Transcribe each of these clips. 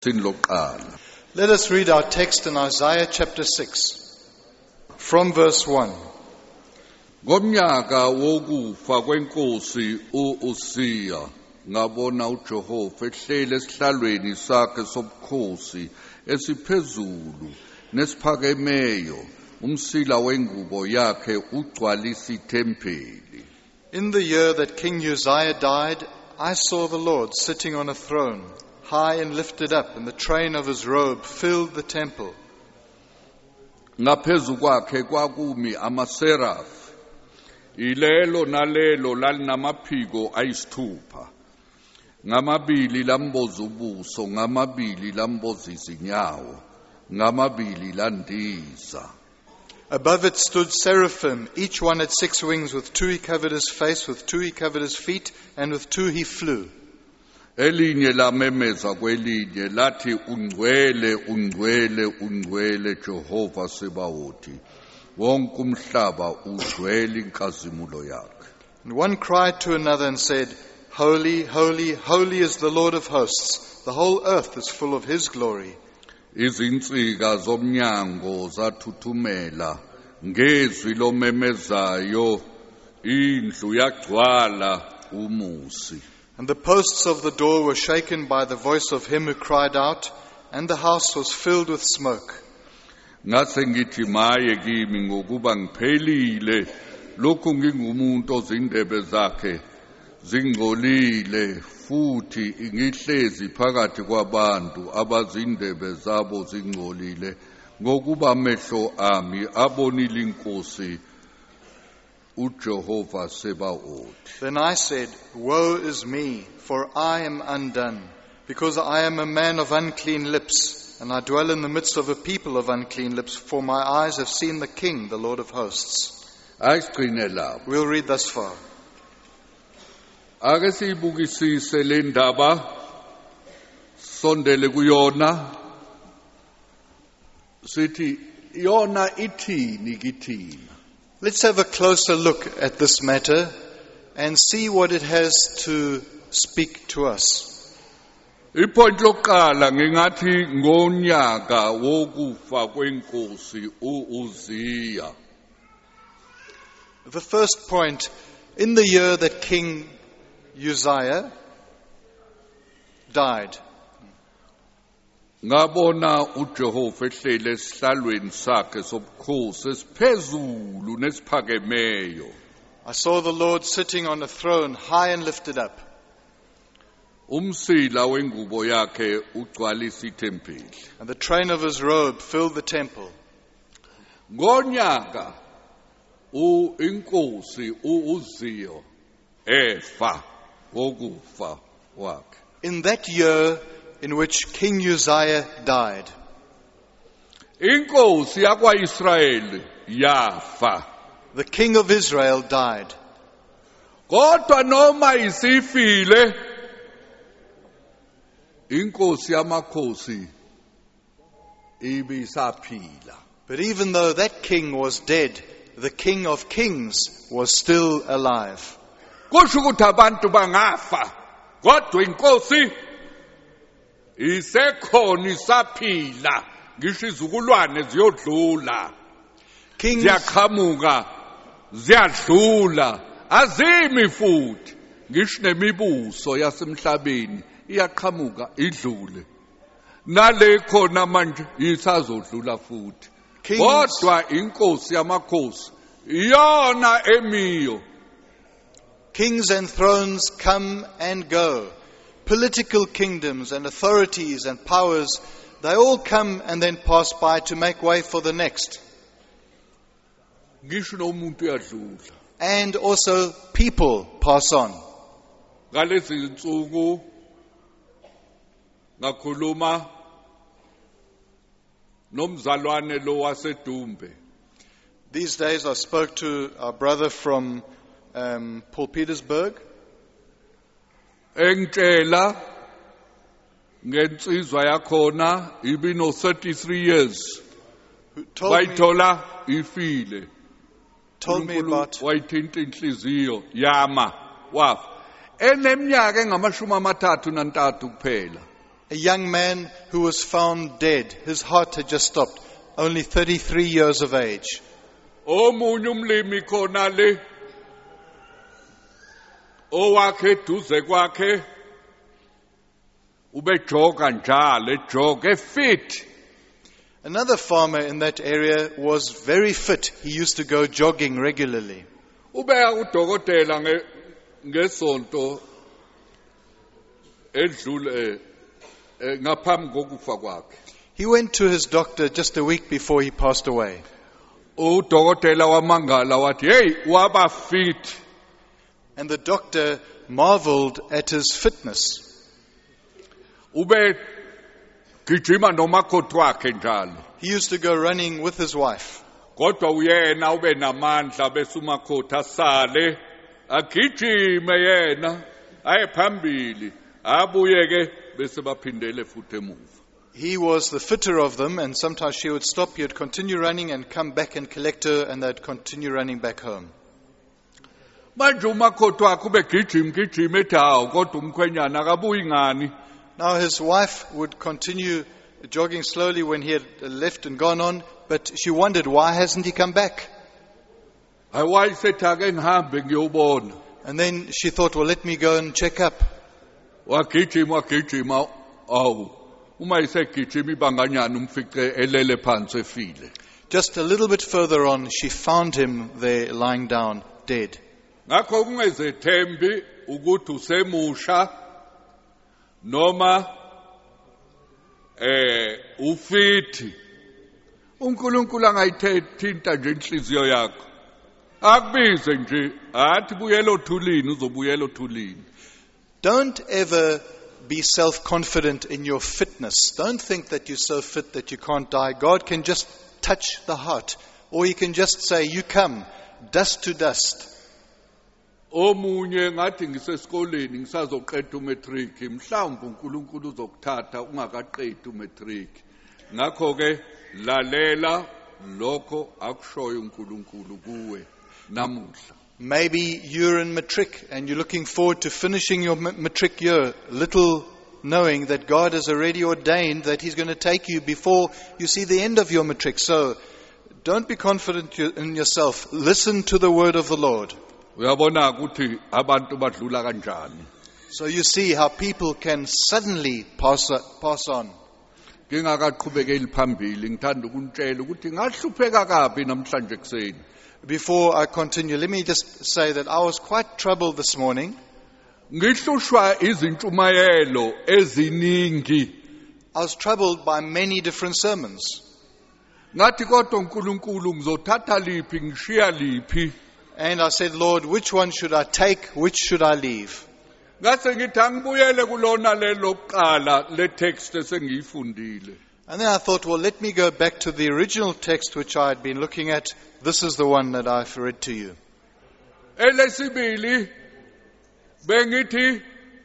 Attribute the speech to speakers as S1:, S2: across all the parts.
S1: Let us read our text in Isaiah chapter 6, from verse 1.
S2: Ngomnyaka wokufa kwenkosi uUsiya ngabona uJehova ehlele esihlalweni sakhe sobukhosi esiphezulu nesiphakemeyo umsila wengubo yakhe ugcwalisa ithempeli.
S1: In the year that King Uzziah died, I saw the Lord sitting on a throne, high and lifted up, and the train of his robe filled the temple.
S2: Ngaphezu kwakhe kwakumi amaserafi, ilelo nalelo lalinamaphiko ayisithupha. Ngamabili lamboza ubuso, ngamabili lamboza izinyawo, ngamabili landiza.
S1: Above it stood seraphim, each one had 6 wings. With 2 he covered his face, with 2 he covered his feet, and with 2 he flew.
S2: Elinye lamemeza kwelinye lathi ungcwele ungcwele ungcwele Jehova Sebawothi, wonke umhlaba ugcwele inkazimulo yakhe.
S1: And one cried to another and said, Holy, holy, holy is the Lord of hosts. The whole earth is full of his glory.
S2: Izinsika zomnyango zathuthumela ngezwi lomemezayo, indlu yagcwala umusi.
S1: And the posts of the door were shaken by the voice of him who cried out, and the house was filled with smoke.
S2: Ngase ngithi maye kimi ngokuba ngiphelile, lokhu ngingumuntu ozindebe zakhe zingcolile, futhi ngihlezi phakathi kwabantu abazindebe zabo zingcolile, ngokuba amehlo ami abonile inkosi uJehova Sebawothi.
S1: Then I said, Woe is me, for I am undone, because I am a man of unclean lips, and I dwell in the midst of a people of unclean lips, for my eyes have seen the King, the Lord of hosts. We'll read thus far.
S2: Ake siyibukisise le ndaba, sondele kuyona, sithi yona ithini kithina.
S1: Let's have a closer look at this matter and see what it has to speak to us.
S2: Ipoint lokuqala ngingathi ngonyaka wokufa kwenkosi uUziya.
S1: The first point, in the year that King Uzziah died,
S2: ngabona uJehova ehlele esihlalweni sakhe sobukhosi esiphezulu nesiphakemeyo.
S1: I saw the Lord sitting on a throne, high and lifted up.
S2: Umsila wengubo yakhe ugcwalisa ithempeli.
S1: And the train of his robe filled the temple.
S2: Ngonyaka inkosi uUziya efa wokufa wakhe.
S1: In that year in which King Uzziah died,
S2: inkosi yakwa-Israyeli yafa.
S1: The king of Israel died.
S2: Kodwa noma isifile, inkosi yamakhosi ibisaphila.
S1: But even though that king was dead, the King of Kings was still alive.
S2: Kusho ukuthi abantu bangafa, kodwa inkosi isekhona isaphila. Ngisho izukulwane ziyodlula, ziyaqhamuka, ziyadlula, azimi futhi. Ngisho nemibuso yasemhlabeni iyaqhamuka idlule, nale khona manje isazodlula futhi. Kodwa inkosi yamakhosi iyona emiyo.
S1: Kings and thrones come and go. Political kingdoms and authorities and powers, they all come and then pass by to make way for the next.
S2: Ngisho nomuntu uyadlula.
S1: And also people pass on.
S2: Ngalezi insuku ngakhuluma nomzalwane lo waseDumbe.
S1: These days I spoke to our brother from Paul Petersburg.
S2: Engitshela ngensizwa yakhona ibino 33 years. Wayithola ifile.
S1: Told me about
S2: wayithinta inhliziyo yama wafa. Eneminyaka engama-33 kuphela.
S1: a young man who was found dead. His heart had just stopped, only 33 years of age.
S2: Omunye umlimi khona le owakhe duze kwakhe ubejoga njalo ejoga fit.
S1: Another farmer in that area was very fit. He used to go jogging regularly.
S2: Ubeka udokotela ngesonto edlule ngaphambi kokufa kwakhe.
S1: He went to his doctor just a week before he passed away.
S2: Udokotela wamangala wathi hey waba fit.
S1: And the doctor marveled at his fitness.
S2: Ube gijima nomakoti wakhe njalo.
S1: He used to go running with his wife.
S2: Kodwa uyena ube namandla bese umakoti asale agijime yena aye phambili abuye ke bese baphindele futhi emuva.
S1: He was the fitter of them, and sometimes she would stop, he would continue running and come back and collect her, and they'd continue running back home.
S2: Manje umakoti wakhe ube gijima ethi hawu kodwa umkhwenyana akabuyi ngani.
S1: Now his wife would continue jogging slowly when he had left and gone on, but she wondered, why hasn't he come back?
S2: Awayisethi ake ngihambe ngiyobona.
S1: And then she thought, well, let me go and check up.
S2: Wagijima awu uma isegijima ibanganyana umfice elele phansi efile.
S1: Just a little bit further on, she found him there lying down, dead.
S2: Ngakho kungezethembi ukuthi usemusha noma ufiti. uNkulunkulu angayithinta nje inhliziyo yakho. Akubize nje athi buyela othulini uzobuyela othulini.
S1: Don't ever be self-confident in your fitness. Don't think that you're so fit that you can't die. God can just touch the heart. Or He can just say, you come, dust to dust.
S2: Omunye ngathi ngisesikoleni ngisazoqeda umatric mhlawumbe uNkulunkulu uzokuthatha ungakaqedi umatric. Ngakho ke lalela lokho akushoyo uNkulunkulu kuwe namuhla.
S1: Maybe you're in matric and you're looking forward to finishing your matric year, little knowing that God has already ordained that He's going to take you before you see the end of your matric. So don't be confident in yourself. Listen to the word of the Lord.
S2: Uyabona ukuthi abantu badlula kanjani.
S1: So you see how people can suddenly pass on.
S2: Ngingakaqhubekeli phambili ngithanda ukuntshela ukuthi ngahlupheka kabi namhlanje kuseni.
S1: Before I continue, let me just say that I was quite troubled this morning.
S2: Ngihlushwa izintshumayelo eziningi.
S1: I was troubled by many different sermons.
S2: Ngathi kodwa uNkulunkulu ngizothatha liphi ngishiya liphi.
S1: And I said, Lord, which one should I take? Which should I leave?
S2: Ngase ngithi angibuyele kulona lelo kuqala le text esengiyifundile.
S1: And then I thought, well, let me go back to the original text which I had been looking at. This is the one that I've read to you.
S2: Elesibili bengithi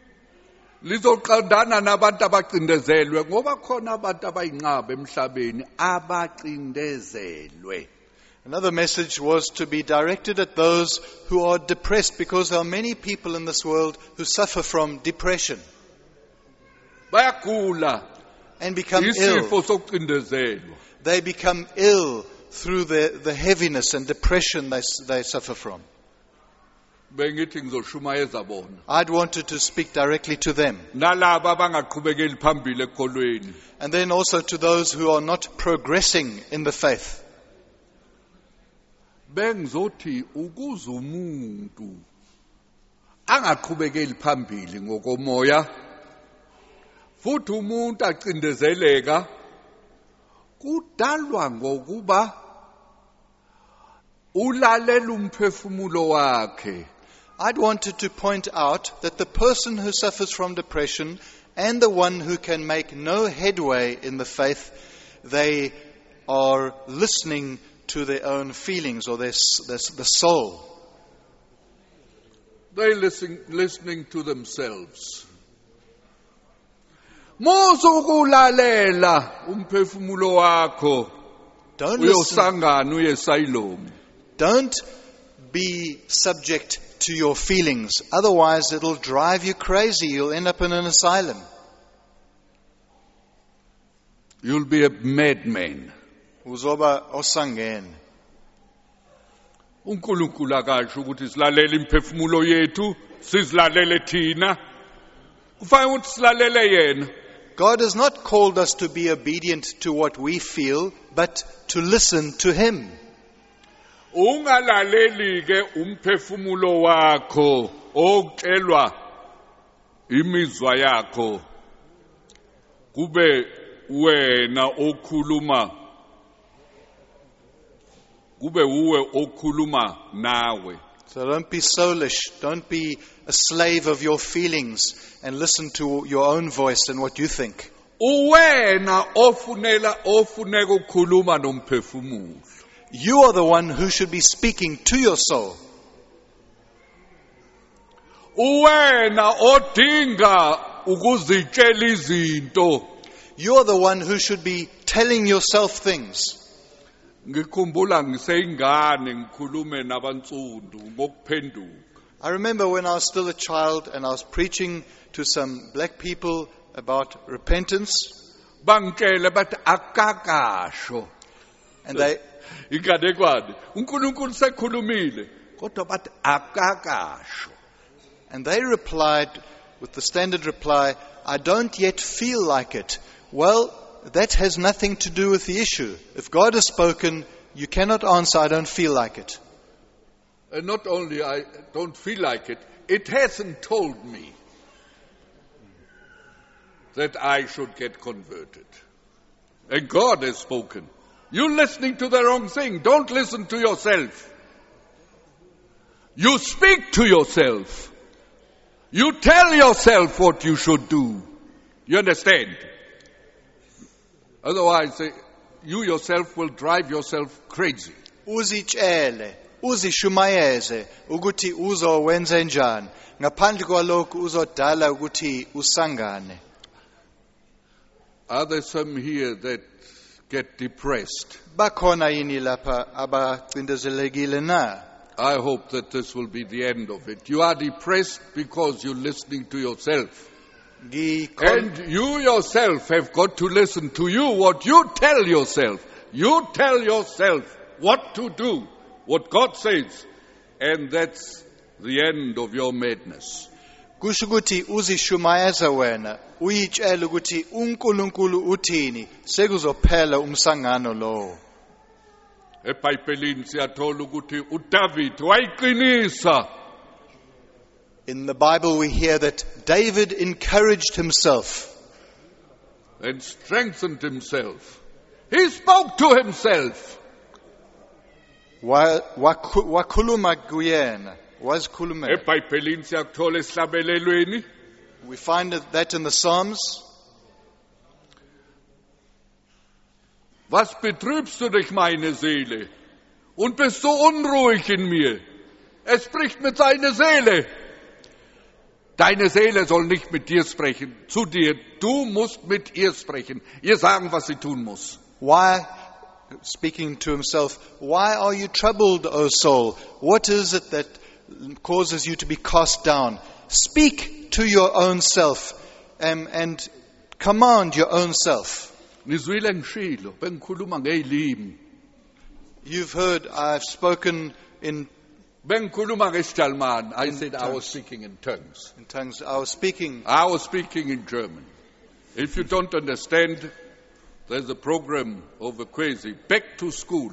S2: lizoqandana nabantu abacindezelwe ngoba khona abantu abayinqaba emhlabeni abacindezelwe.
S1: Another message was to be directed at those who are depressed, because there are many people in this world who suffer from depression
S2: Bayagula
S1: and become
S2: isifo
S1: ill.
S2: sokucindezelwa.
S1: They become ill through the heaviness and depression they suffer from.
S2: Bengithi ngizoshumayeza bona.
S1: I'd wanted to speak directly to them.
S2: Nalabo abangaqhubekeli phambili ekholweni.
S1: And then also to those who are not progressing in the faith.
S2: Bengizothi ukuze umuntu angaqhubekeli phambili ngokomoya futhi umuntu acindezeleka kudalwa ngokuba ulalela umphefumulo wakhe.
S1: I'd wanted to point out that the person who suffers from depression and the one who can make no headway in the faith, they are listening to their own feelings or the soul.
S2: They're listening to themselves. Mosokulalela umphefumulo wakho uyosangana uyesayilom.
S1: Don't be subject to your feelings. Otherwise it'll drive you crazy. You'll end up in an asylum.
S2: you'll be a madman.
S1: uzoba osangene.
S2: uNkulunkulu akasho ukuthi silalele imphefumulo yethu sizilalele thina kufanele ukuthi silalele yena.
S1: God has not called us to be obedient to what we feel, but to listen to Him.
S2: Ungalaleli ke umphefumulo wakho okutshelwa imizwa yakho kube wena okhuluma kube uwe okhuluma nawe.
S1: So don't be soulish. Don't be a slave of your feelings and listen to your own voice and what you think.
S2: Uwena ofuneka ukukhuluma nomphefumulo.
S1: You are the one who should be speaking to your soul.
S2: Uwena odinga ukuzitshela izinto.
S1: You are the one who should be telling yourself things.
S2: Ngikhumbula ngiseyingane ngikhulume nabantsundu ngokuphenduka.
S1: I remember when I was still a child and I was preaching to some black people about repentance,
S2: Bangitshela bathi akakasho.
S1: and they
S2: Ingadekwane uNkulunkulu sekhulumile kodwa bathi akakasho.
S1: And they replied with the standard reply, I don't yet feel like it. Well, that has nothing to do with the issue. If God has spoken, you cannot answer, I don't feel like it.
S2: And not only I don't feel like it, it hasn't told me that I should get converted. And God has spoken. You're listening to the wrong thing. Don't listen to yourself. You speak to yourself. You tell yourself what you should do. You understand? Otherwise, you yourself will drive yourself crazy.
S1: Uzitshele, uzishumayeze ukuthi uzowenza njani. Ngaphandle kwalokho uzodala ukuthi usangane.
S2: Are there some here that get depressed?
S1: Bakhona yini lapha abacindezelekile na?
S2: I hope that this will be the end of it. You are depressed because you're listening to yourself. And you yourself have got to listen to you, what you tell yourself. You tell yourself what to do, what God says. And that's the end of your madness.
S1: Kusho ukuthi uzishumayeza wena, uyitshela ukuthi uNkulunkulu uthini, sekuzophela umsangano lowo.
S2: eBhayibhelini siyathola ukuthi uDavid wayiqinisa.
S1: In the Bible we hear that David encouraged himself
S2: and strengthened himself. He spoke to himself.
S1: wakhuluma kuyena, wazikhulumela.
S2: eBhayibhelini siyakuthola esihlabelelweni.
S1: We find that in the Psalms.
S2: Was betrübst du dich, meine Seele? Und bist so unruhig in mir? Er spricht mit seiner Seele. Deine Seele soll nicht mit dir sprechen, zu dir. Du musst mit ihr sprechen, ihr sagen, was sie tun muss.
S1: Why, speaking to himself, why are you troubled, O soul? What is it that causes you to be cast down? Speak to your own self and command your own self.
S2: Nizwile ngishilo, bengikhuluma ngezilimi.
S1: You've heard I've spoken in
S2: Bengikhuluma ngesiJalimane. I said I was speaking in tongues.
S1: tongues. I was speaking
S2: in German. If you don't understand, there's a program over Kwezi, Back to School.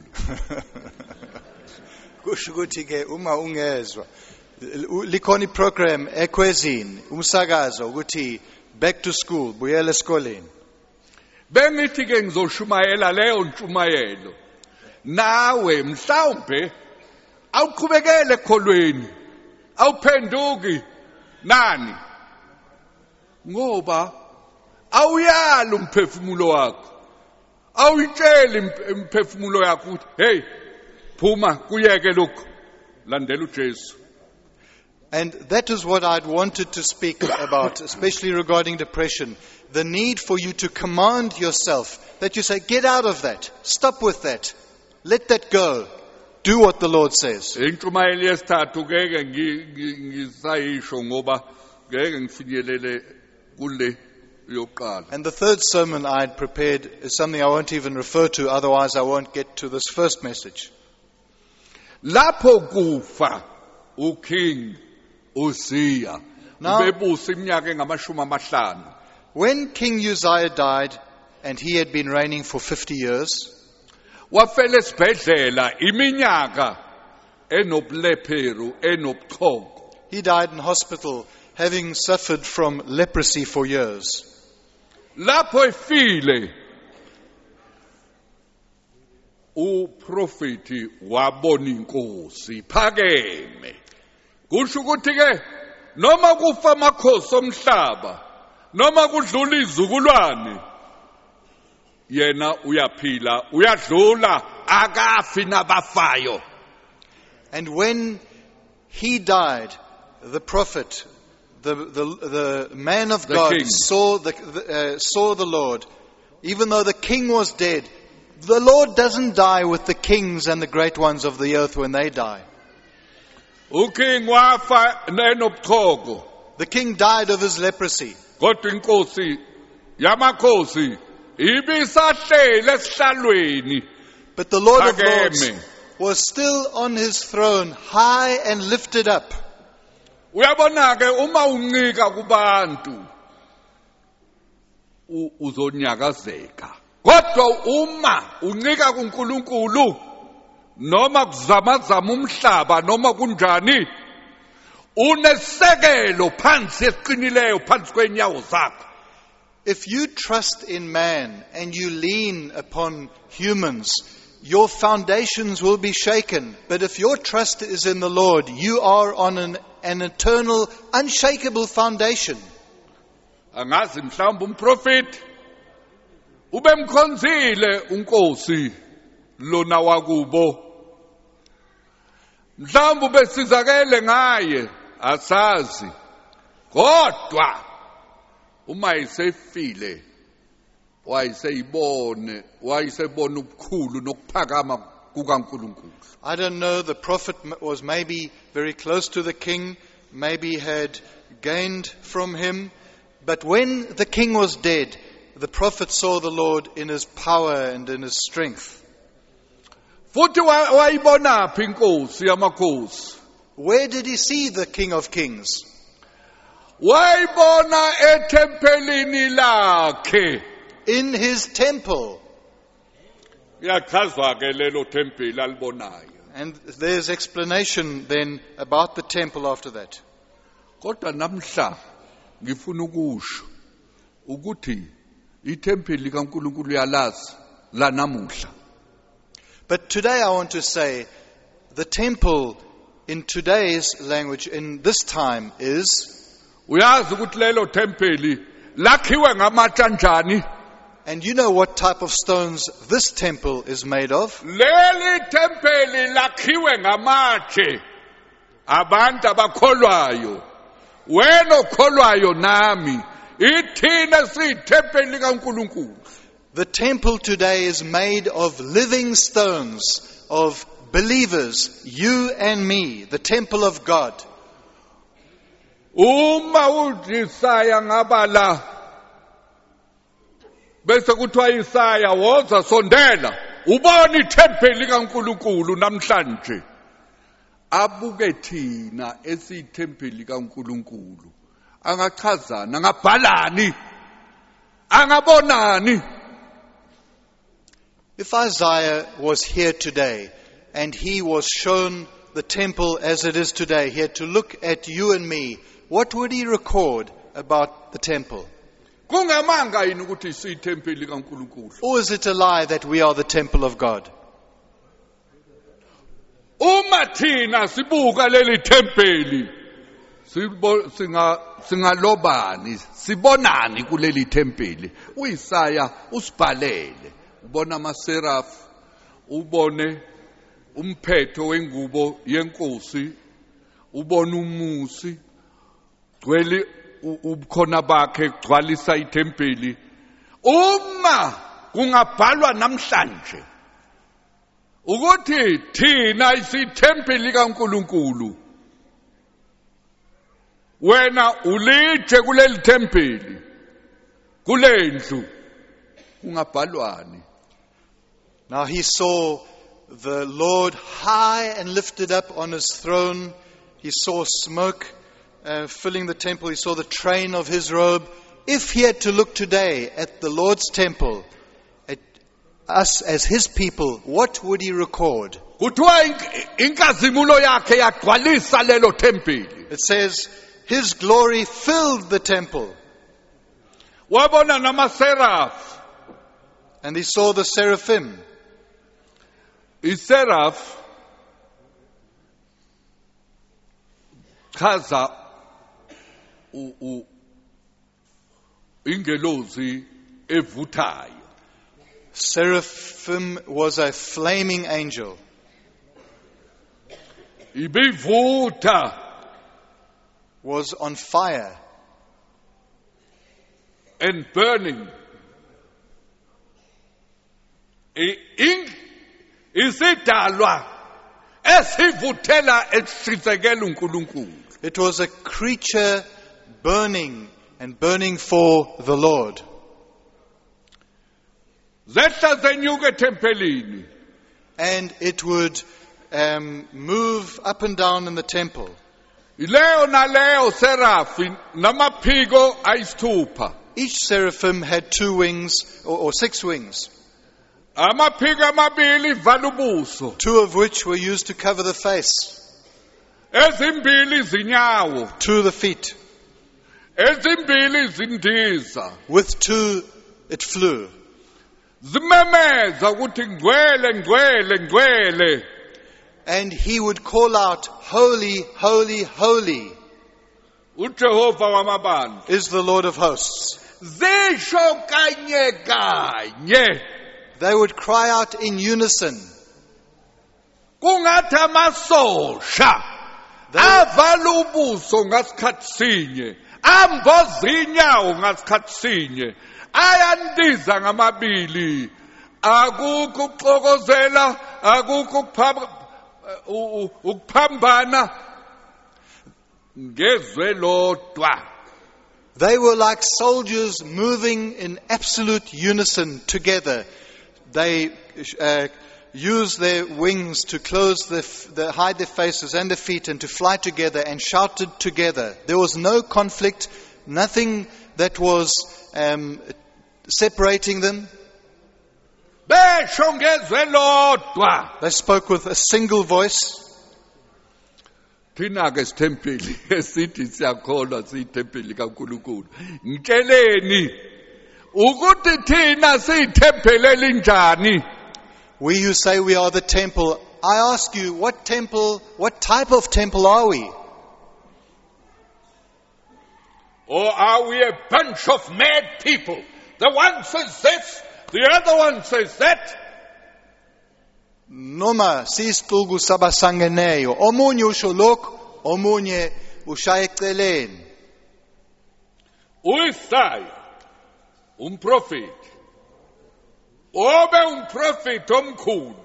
S1: kusho ukuthi ke uma ungezwa likhona iprogram eKwezini umsakazo ukuthi back to school buyela esikoleni.
S2: Bengithi ke ngizoshumayela leyo ntshumayelo. Nawe mhlawumbe awuqhubekele ekholweni. Awuphenduki nani? Ngoba awuyala umphefumulo wakho. Awuyitshela imphefumulo yakho ukuthi hey phuma kuyeke lokho landela uJesu.
S1: And that is what I'd wanted to speak about, especially regarding depression. The need for you to command yourself, that you say, get out of that, stop with that, let that go, do what the Lord says.
S2: Intshumayelo yesithathu ngeke ngisayisho ngoba ngeke ngifinyelele kule yokuqala.
S1: And the third sermon I had prepared is something I won't even refer to, otherwise I won't get to this first message.
S2: Lapho kufa uKing Uzziah
S1: Now-
S2: ubebusa iminyaka engamashumi 50.
S1: When King Uzziah died, and he had been reigning for 50 years,
S2: Wafela esibhedlela iminyaka enobulepheru enobuchoko.
S1: he died in hospital having suffered from leprosy for years.
S2: Lapho efile uprofeti wabona inkosi phakeme. Kusho ukuthi ke noma kufa amakhosi omhlaba noma kudlula izukulwane yena uyaphila uyadlula akafi nabafayo.
S1: And when he died, the prophet, the man of
S2: The
S1: God,
S2: king.
S1: saw the Lord. Even though the king was dead, the Lord doesn't die with the kings and the great ones of the earth when they die.
S2: uKing wafa nenobuchoko
S1: The king died of his leprosy.
S2: kodwa inkosi yamakhosi ibisahlele esihlalweni.
S1: But the Lord of
S2: Phakeme.
S1: Lords was still on his throne, high and lifted up.
S2: Uyabona ke uma uncika kubantu uzonyakazeka. Kodwa uma uncika kuNkulunkulu noma kuzamazama umhlaba noma kunjani unesekelo phansi esiqinileyo phansi kwenyawo zakho.
S1: If you trust in man and you lean upon humans, your foundations will be shaken. But if your trust is in the Lord, you are on an eternal, unshakable foundation.
S2: Angazi mhlawumbe umprofeti ubemkhonzile unkosi lona wakubo. Mhlawumbe besizakele ngaye asazi. Kodwa uma isefile wayisebona ubukhulu nokuphakama kukaNkulunkulu.
S1: I don't know, the prophet was maybe very close to the king, maybe had gained from him. But when the king was dead, the prophet saw the Lord in his power and in his strength.
S2: Futhi wayibonaphi inkosi yamakhosi?
S1: Where did he see the King of Kings?
S2: Wayibona ethempelini lakhe.
S1: In his temple.
S2: Iyachazwa ke lelo tempeli alibonayo.
S1: And there's explanation then about the temple after that.
S2: Kodwa namhla ngifuna ukusho ukuthi ithempeli kaNkulunkulu yalazi la namuhla.
S1: But today I want to say, the temple in today's language, in this time, is,
S2: Uyazi ukuthi lelo tempeli lakhiwe ngamatshe anjani?
S1: and you know what type of stones this temple is made of?
S2: Leli tempeli lakhiwe ngamatshe abantu abakholwayo. Wena okholwayo nami ithina siyithempeli kaNkulunkulu.
S1: The temple today is made of living stones, of believers, you and me, the temple of God.
S2: Uma uJisaya ngabala bese kuthiwa Isaya woza sondela ubona ithempeli kaNkulunkulu namhlanje. Abuke thina esiyithempeli kaNkulunkulu angachazana ngabhalani angabonani.
S1: If Isaiah was here today and he was shown the temple as it is today, he had to look at you and me, what would he record about the temple?
S2: Kungamanga yini ukuthi siyithempeli kaNkulunkulu?
S1: Or is it a lie that we are the temple of God?
S2: Uma thina sibuka leli thempeli singalobani sibonani kuleli thempeli? uIsaya usibhalele ubona amaserafu ubone umphetho wengubo yenkosi ubona umusi gcwele ubukhona bakhe gcwalisa ithempeli. Uma kungabhalwa namhlanje ukuthi thina isithempeli kaNkulunkulu, wena ulije kuleli thempeli, kulendlu ungabhalwani.
S1: Now he saw the Lord high and lifted up on his throne. He saw smoke filling the temple. He saw the train of his robe. If he had to look today at the Lord's temple, at us as his people, what would he record?
S2: Kuthiwa inkazimulo yakhe yagcwalisa lelo thempeli.
S1: It says, his glory filled the temple.
S2: Wabona namaseraph.
S1: And he saw the seraphim.
S2: Iseraph chaza ingelosi evuthayo.
S1: Seraphim was a flaming angel.
S2: Ibivutha,
S1: was on fire
S2: and burning. Isidalwa esivuthela esizekela uNkulunkulu.
S1: It was a creature burning and burning for the Lord.
S2: Zehla zenyuka ethempelini.
S1: And it would move up and down in the temple.
S2: Ileo naleo serafi namaphiko ayisithupha.
S1: Each seraphim had 2 wings or 6 wings.
S2: Amaphiko amabili vala ubuso.
S1: 2 of which were used to cover the face.
S2: Ezimbili zinyawo.
S1: 2 the feet.
S2: Ezimbili zindiza.
S1: With 2 it flew.
S2: Zimemeza ukuthi ngcwele ngcwele ngcwele.
S1: And he would call out, holy, holy, holy
S2: uJehova wamabandla
S1: is the Lord of hosts.
S2: Zisho kanye kanye.
S1: They would cry out in unison.
S2: Kungathi amasosha avala ubuso ngasikhathi sinye, amboza inyawo ngasikhathi sinye, ayandiza ngamabili. Akukho ukuxokozela, akukho ukuphambana, ngezwe lodwa.
S1: They were like soldiers moving in absolute unison together. They used their wings to hide their faces and their feet and to fly together and shouted together. There was no conflict, nothing that was separating them. They spoke with a single voice.
S2: Thina ke sithempeli esithi siyakholwa siyithempeli kaNkulunkulu. Ngitsheleni ukuthi thina siyithempeli elinjani?
S1: We who say we are the temple, I ask you, what type of temple are we?
S2: Or are we a bunch of mad people? The one says this, the other one says that.
S1: Noma sisixuku sabasangeneyo, omunye usho lokhu, omunye ushaya eceleni.
S2: UIsaya umprofeti, obe umprofeti omkhulu,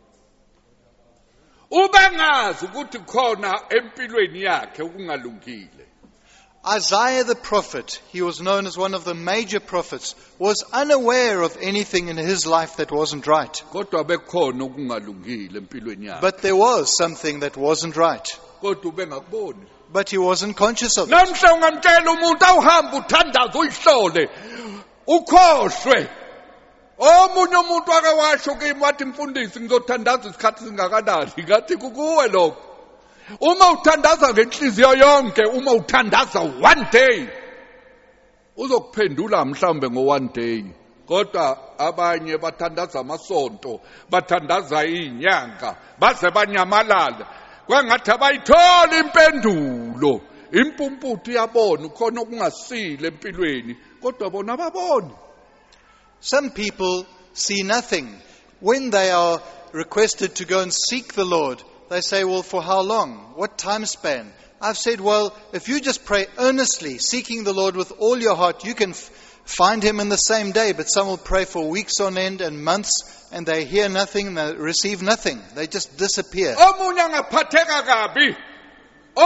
S2: ubengazi ukuthi khona empilweni yakhe okungalungile.
S1: Isaiah the prophet, he was known as one of the major prophets, was unaware of anything in his life that wasn't right.
S2: Kodwa bekhona okungalungile empilweni yakhe.
S1: But there was something that wasn't right.
S2: Kodwa ubengakuboni.
S1: But he wasn't conscious of it.
S2: Namhla ungamtshela umuntu awuhamba uthandaza uyihlole ukhohlwe. Omunye umuntu akawasho kimi wathi mfundisi ngizothandaza isikhathi singakanani, ngathi kukuwe lokho. Uma uthandaza ngenhliziyo yonke, uma uthandaza one day, uzokuphendula mhlambe ngo-one day. Kodwa abanye bathandaza amasonto, bathandaza inyanga, baze banyamalala. Kwangathi abayithola impendulo. Impumputhi yabona ukhona okungasile empilweni, kodwa bona baboni.
S1: Some people see nothing. When they are requested to go and seek the Lord, they say, well, for how long? What time span? I've said, well, if you just pray earnestly, seeking the Lord with all your heart, you can find Him in the same day. But some will pray for weeks on end and months, and they hear nothing, and they receive nothing. They just disappear.
S2: Omunye angaphatheka kabi,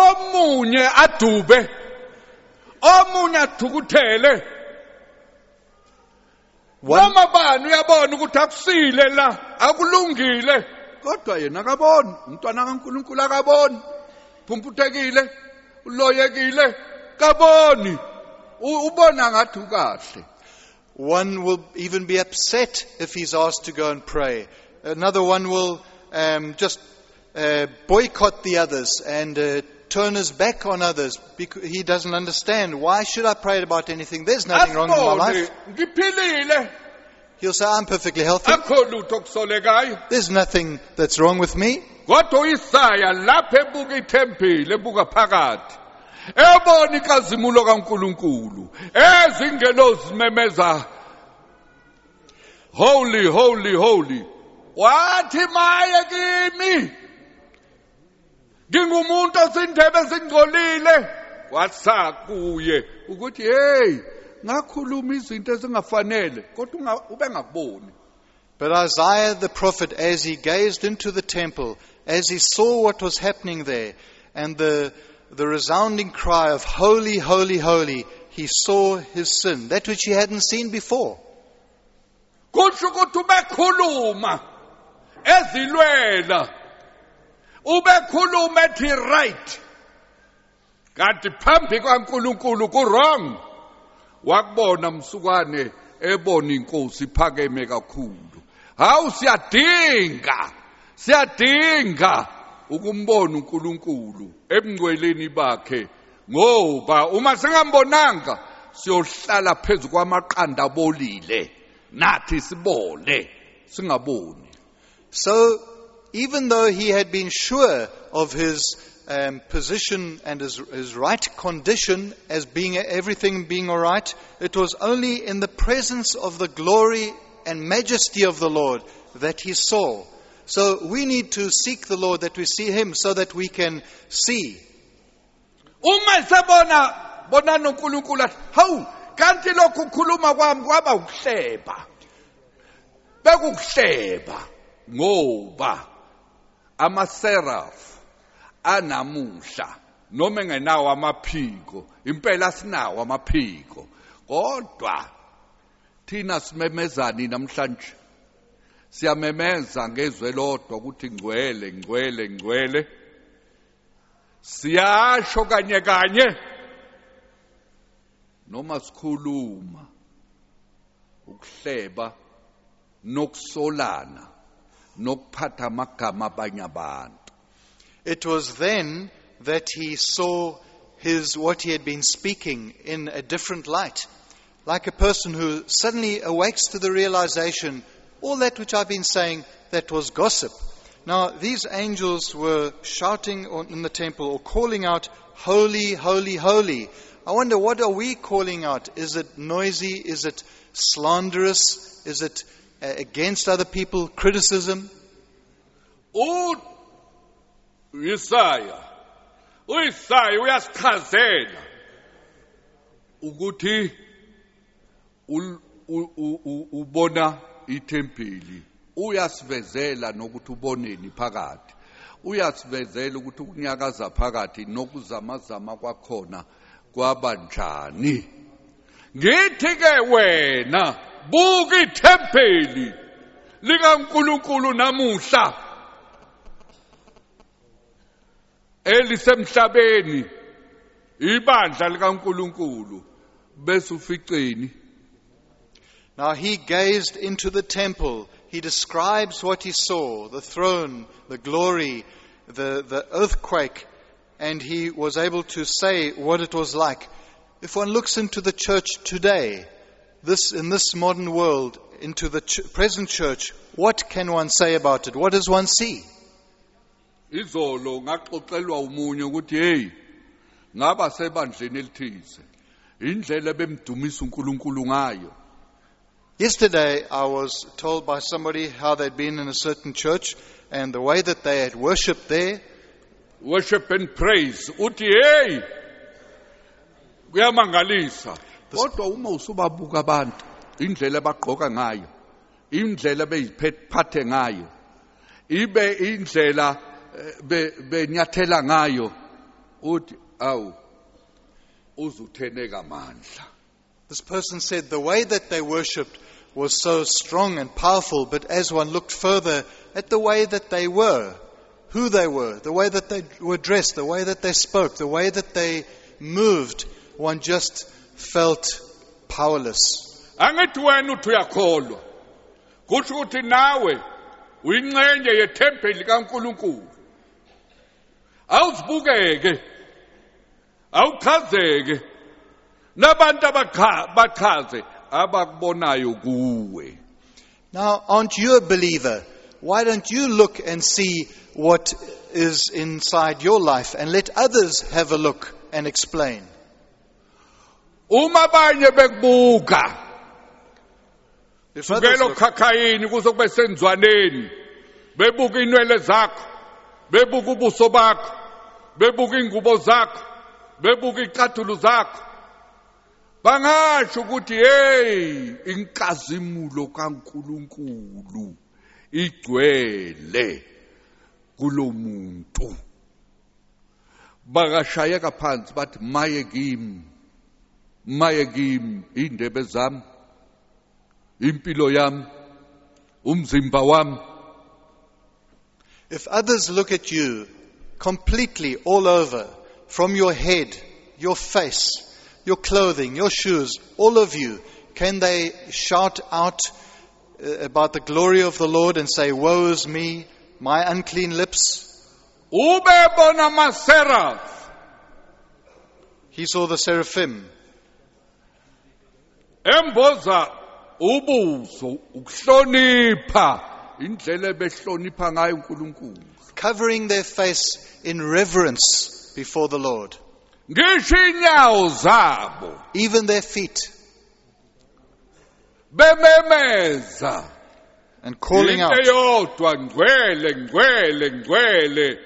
S2: omunye adube, omunye athukuthele. noma bani uyabona ukuthi akusile la akulungile kodwa yena akaboni umntwana kaNkulunkulu akaboni phumputhekile uloyekile kaboni ubona ngathi ukahle.
S1: One will even be upset if he's asked to go and pray. Another one will just boycott the others and turn his back on others because he doesn't understand. Why should I pray about anything? There's nothing wrong in my life. He'll say, I'm perfectly healthy. There's nothing that's wrong with me.
S2: Kodwa uIsaya lapha ebuka ithempeli ebuka phakathi ebona inkazimulo kaNkulunkulu ezingelosi memeza holy holy holy wathi maye kimi ngingumuntu osindebe ezingcolile wasakuye ukuthi hey ngakhuluma izinto ezingafanele kodwa ube ngakuboni.
S1: But Isaiah the prophet, as he gazed into the temple, as he saw what was happening there, and the resounding cry of holy, holy, holy, he saw his sin, that which he hadn't seen before.
S2: Kusho ukuthi ubekhuluma ezilwela ubekhuluma ethi right kanti phambi kwaNkulunkulu ku wrong wakubona msukwane ebona inkosi iphakeme kakhulu. Hawu siyadinga ukumbona uNkulunkulu ebungcweleni bakhe ngoba uma singambonanga siyohlala phezu kwamaqanda abolile nathi sibole singaboni.
S1: So even though he had been sure of his position and his right condition as being everything being all right, it was only in the presence of the glory and majesty of the Lord that he saw. So we need to seek the Lord that we see him so that we can see.
S2: Uma sabona uNkulunkulu hawu kanti lokhu khuluma kwami kwaba ukuhleba bekuhleba ngoba amaseraph anamuhla noma engenawo amaphiko impela sinawo amaphiko kodwa thina simemezani namhlanje siyamemeza ngezwe lodwa ukuthi ngcwele ngcwele ngcwele siyasho kanye noma sikhuluma ukuhleba nokusolana nokuphatha amagama abanye abantu.
S1: It was then that he saw what he had been speaking in a different light. Like a person who suddenly awakes to the realization, all that which I've been saying, that was gossip. Now, these angels were shouting in the temple or calling out, holy, holy, holy. I wonder, what are we calling out? Is it noisy? Is it slanderous? Is it against other people? Criticism?
S2: Isaiah uyasichazela ukuthi ubona ithempeli uyasivezela nokuthi uboneni phakathi uyasivezela ukuthi ukunyakaza phakathi nokuzamazama kwakhona kwabanjani. Ngithi ke wena buka ithempeli likaNkulunkulu namuhla elisemhlabeni ibandla likaNkulunkulu bese uficeni.
S1: Now he gazed into the temple. He describes what he saw, the throne, the glory, the earthquake, and he was able to say what it was like. If one looks into the church today, in this modern world, into the present church, what can one say about it? What does one see?
S2: Izolo ngaxoxelwa umunye ukuthi hey ngaba sebandleni elithize indlela bemdumisa uNkulunkulu ngayo.
S1: Yesterday I was told by somebody how they'd been in a certain church and the way that they had worshipped there.
S2: Worship and praise. Uthi hey kuyamangalisa. Kodwa uma usubabuka abantu indlela abagqoka ngayo indlela beziphathe ngayo ibe indlela benyathela ngayo uthi awu uzutheneka amandla.
S1: This person said the way that they worshipped was so strong and powerful, but as one looked further at the way that they were, who they were, the way that they were dressed, the way that they spoke, the way that they moved, one just felt powerless.
S2: Angithi wena uthi uyakholwa. Kusho ukuthi nawe uyingxenye yethempeli kaNkulunkulu. Awuzibukeke. Awuchazeke. Nabantu abachaze abakubonayo kuwe.
S1: Now, aren't you a believer? Why don't you look and see what is inside your life and let others have a look and explain?
S2: Uma abanye bekubuka.
S1: If others
S2: Sukelo
S1: look,
S2: khakhayini kuzokube senzwaneni. Bebuka inwele zakho, bebuka ubuso bakho, bebuka ingubo zakho, bebuka icathulo zakho. Bangasho ukuthi hey, inkazimulo kaNkulunkulu igcwele kulomuntu. Bagashayeka phansi bathi maye kimi indebe zami, impilo yami, umzimba wami.
S1: if others look at you completely all over, from your head, your face, your clothing, your shoes, all of you, can they shout out about the glory of the Lord and say, woe is me, my unclean lips?
S2: Ubebona maseraph.
S1: He saw the seraphim
S2: Emboza ubuso ukuhlonipha indlela behlonipha ngayo uNkulunkulu.
S1: covering their face in reverence before the Lord.
S2: Ngisho inyawo zabo
S1: Even their feet,
S2: bememeza
S1: and calling out.
S2: into yodwa ngcwele.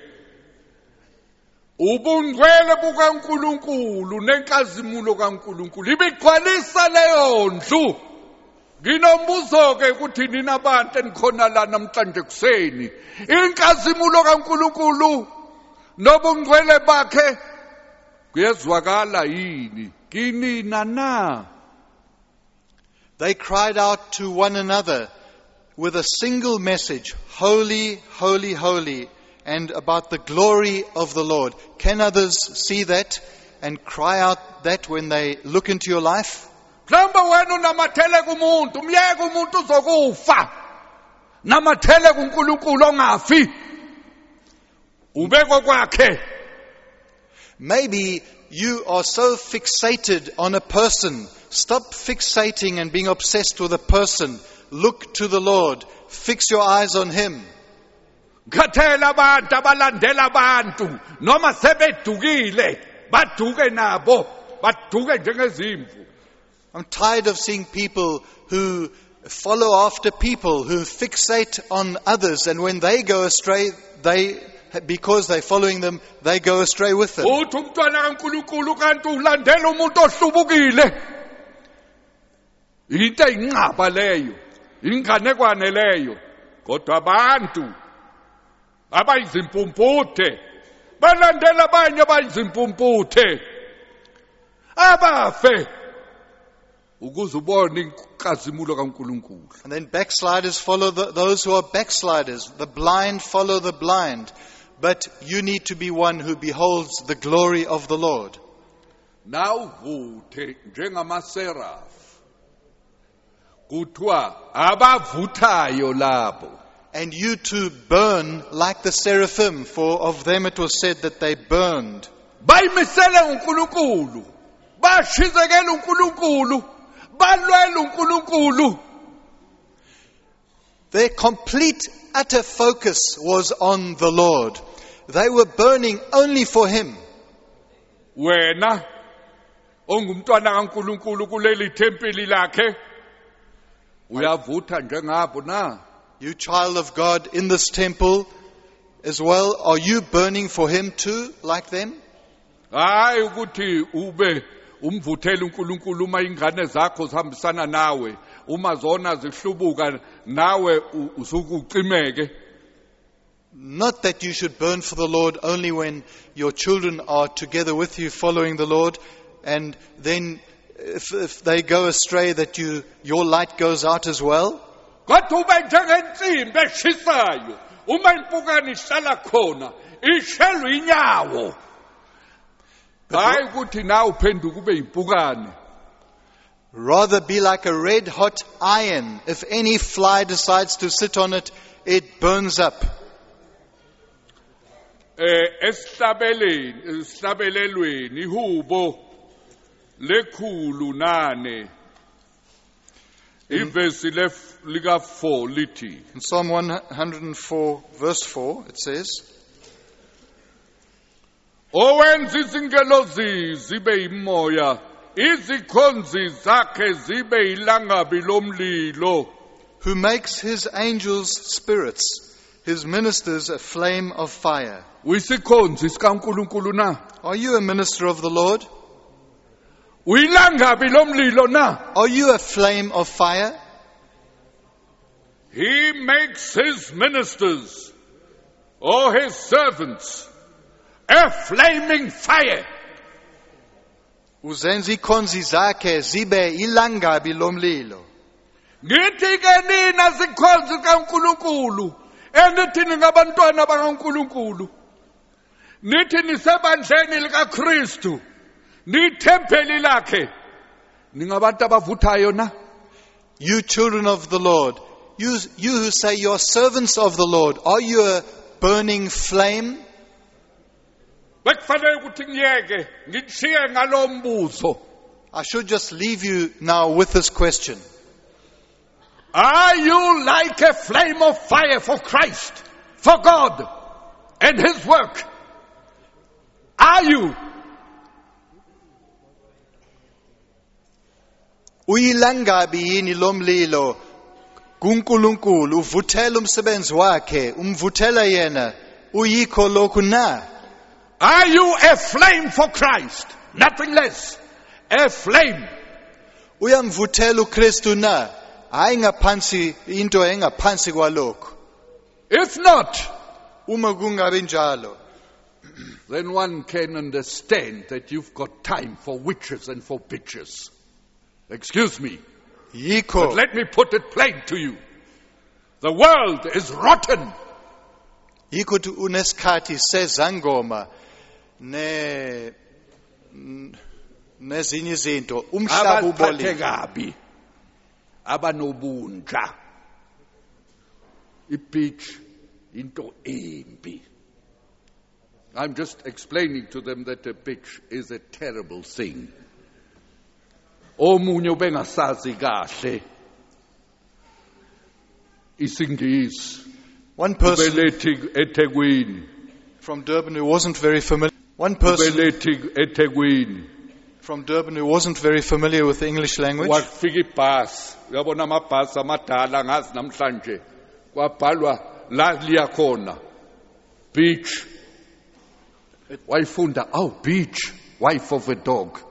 S2: Ubungcwele bukaNkulunkulu nenkazimulo kaNkulunkulu ibigcwalisa leyo ndlu. Nginombuzo ke ukuthi nina abantu enikhona la namhlanje kuseni, inkazimulo kaNkulunkulu nobungcwele bakhe kuyezwakala yini kinina na?
S1: They cried out to one another with a single message, holy, holy, holy, and about the glory of the Lord. Can others see that and cry out that when they look into your life?
S2: Mhlawumbe wena unamathele kumuntu, umyeke umuntu uzokufa. Namathele kuNkulunkulu ongafi. Ubekwa kwakhe.
S1: Maybe you are so fixated on a person. Stop fixating and being obsessed with a person. Look to the Lord. Fix your eyes on Him.
S2: Khathela abantu abalandela abantu noma sebedukile baduke nabo baduke njengezimvu.
S1: I'm tired of seeing people who follow after people, who fixate on others, and when they go astray, because they're following them, they go astray with them.
S2: Uthi umntwana kaNkulunkulu kanti ulandela umuntu ohlubukile. Into ayinqaba leyo, inganekwane leyo. Kodwa abantu abayizimpumputhe balandela abanye abayizimpumputhe abafe ukuze ubone inkazimulo kaNkulunkulu.
S1: And then backsliders follow those who are backsliders. The blind follow the blind. But you need to be one who beholds the glory of the Lord.
S2: Now vuthe njengamaseraph. Kuthiwa abavuthayo labo.
S1: And you too burn like the seraphim, for of them it was said that they burned.
S2: Bayimisele uNkulunkulu. Bashizekela uNkulunkulu. Balwela uNkulunkulu.
S1: Their complete, utter focus was on the Lord. They were burning only for Him.
S2: Wena ongumntwana kaNkulunkulu kuleli thempeli lakhe uyavutha njengabo na?
S1: You child of God in this temple as well, are you burning for Him too, like them?
S2: Hayi ukuthi ube umvuthela uNkulunkulu uma ingane zakho zihambisana nawe, uma zona zihlubuka nawe usukucimeke.
S1: Not that you should burn for the Lord only when your children are together with you following the Lord, and then if they go astray, that your light goes out as well?
S2: Kodwa ube njengensimbi eshisayo. Uma impukane ihlala khona, ishelwe inyawo. Hayi ukuthi na uphenduka ube impukane.
S1: Rather be like a red hot iron. If any fly decides to sit on it, it burns up.
S2: Esihlabelelweni ihubo lekhulu nane. Ivesi lika 4 lithi.
S1: In Psalm 104 verse 4 it says,
S2: Owenza izingelozi zibe imoya, izikhonzi zakhe zibe ilangabi lomlilo.
S1: who makes his angels spirits, his ministers a flame of fire.
S2: Uyisikhonzi sikaNkulunkulu na?
S1: Are you a minister of the Lord?
S2: Uyilangabi lomlilo na?
S1: Are you a flame of fire?
S2: He makes his ministers or his servants a flaming fire.
S1: Uzenzi konzi zake zibe ilangabi lomlilo.
S2: Ngithi ke nina zikhonzi kaNkulunkulu enithi ningabantwana bakaNkulunkulu, nithi nisebandleni likaKristu, nithempeli lakhe, ningabantu abavuthayo na?
S1: You children of the Lord, you who say you're servants of the Lord, are you a burning flame?
S2: Bekufanele ukuthi ngiyeke ngishiye ngalombuzo.
S1: I should just leave you now with this question.
S2: Are you like a flame of fire for Christ, for God and His work? Are you?
S1: Uyilangabi yini lomlilo kuNkulunkulu uvuthela umsebenzi wakhe umvuthela yena uyikho lokhu na?
S2: Are you a flame for Christ? Nothing less. A flame.
S1: Uyamvuthela uKristu na? Hayi ngaphansi into engaphansi kwalokho.
S2: If not,
S1: Uma kungabi njalo,
S2: then one can understand that you've got time for witches and for bitches. Excuse me, but
S1: yikho
S2: let me put it plain to you. The world is rotten.
S1: yikho uthi unesikhathi sezangoma nezinye izinto umhlaba
S2: Abaphathe
S1: ubolile.
S2: kabi, abanobunja. Ibitch into embi. I'm just explaining to them that a bitch is a terrible thing. Omunye ubengasazi kahle isingisi.
S1: One person
S2: Ubelethi eThekwini.
S1: from Durban who wasn't very familiar. One person
S2: Ubelethi eThekwini.
S1: from Durban who wasn't very familiar with the English language.
S2: Wafika ibhasi. Uyabona amabhasi amadala ngazi namhlanje. Kwabhalwa la liya khona. Beach. Wayifunda, oh, beach, wife of a dog.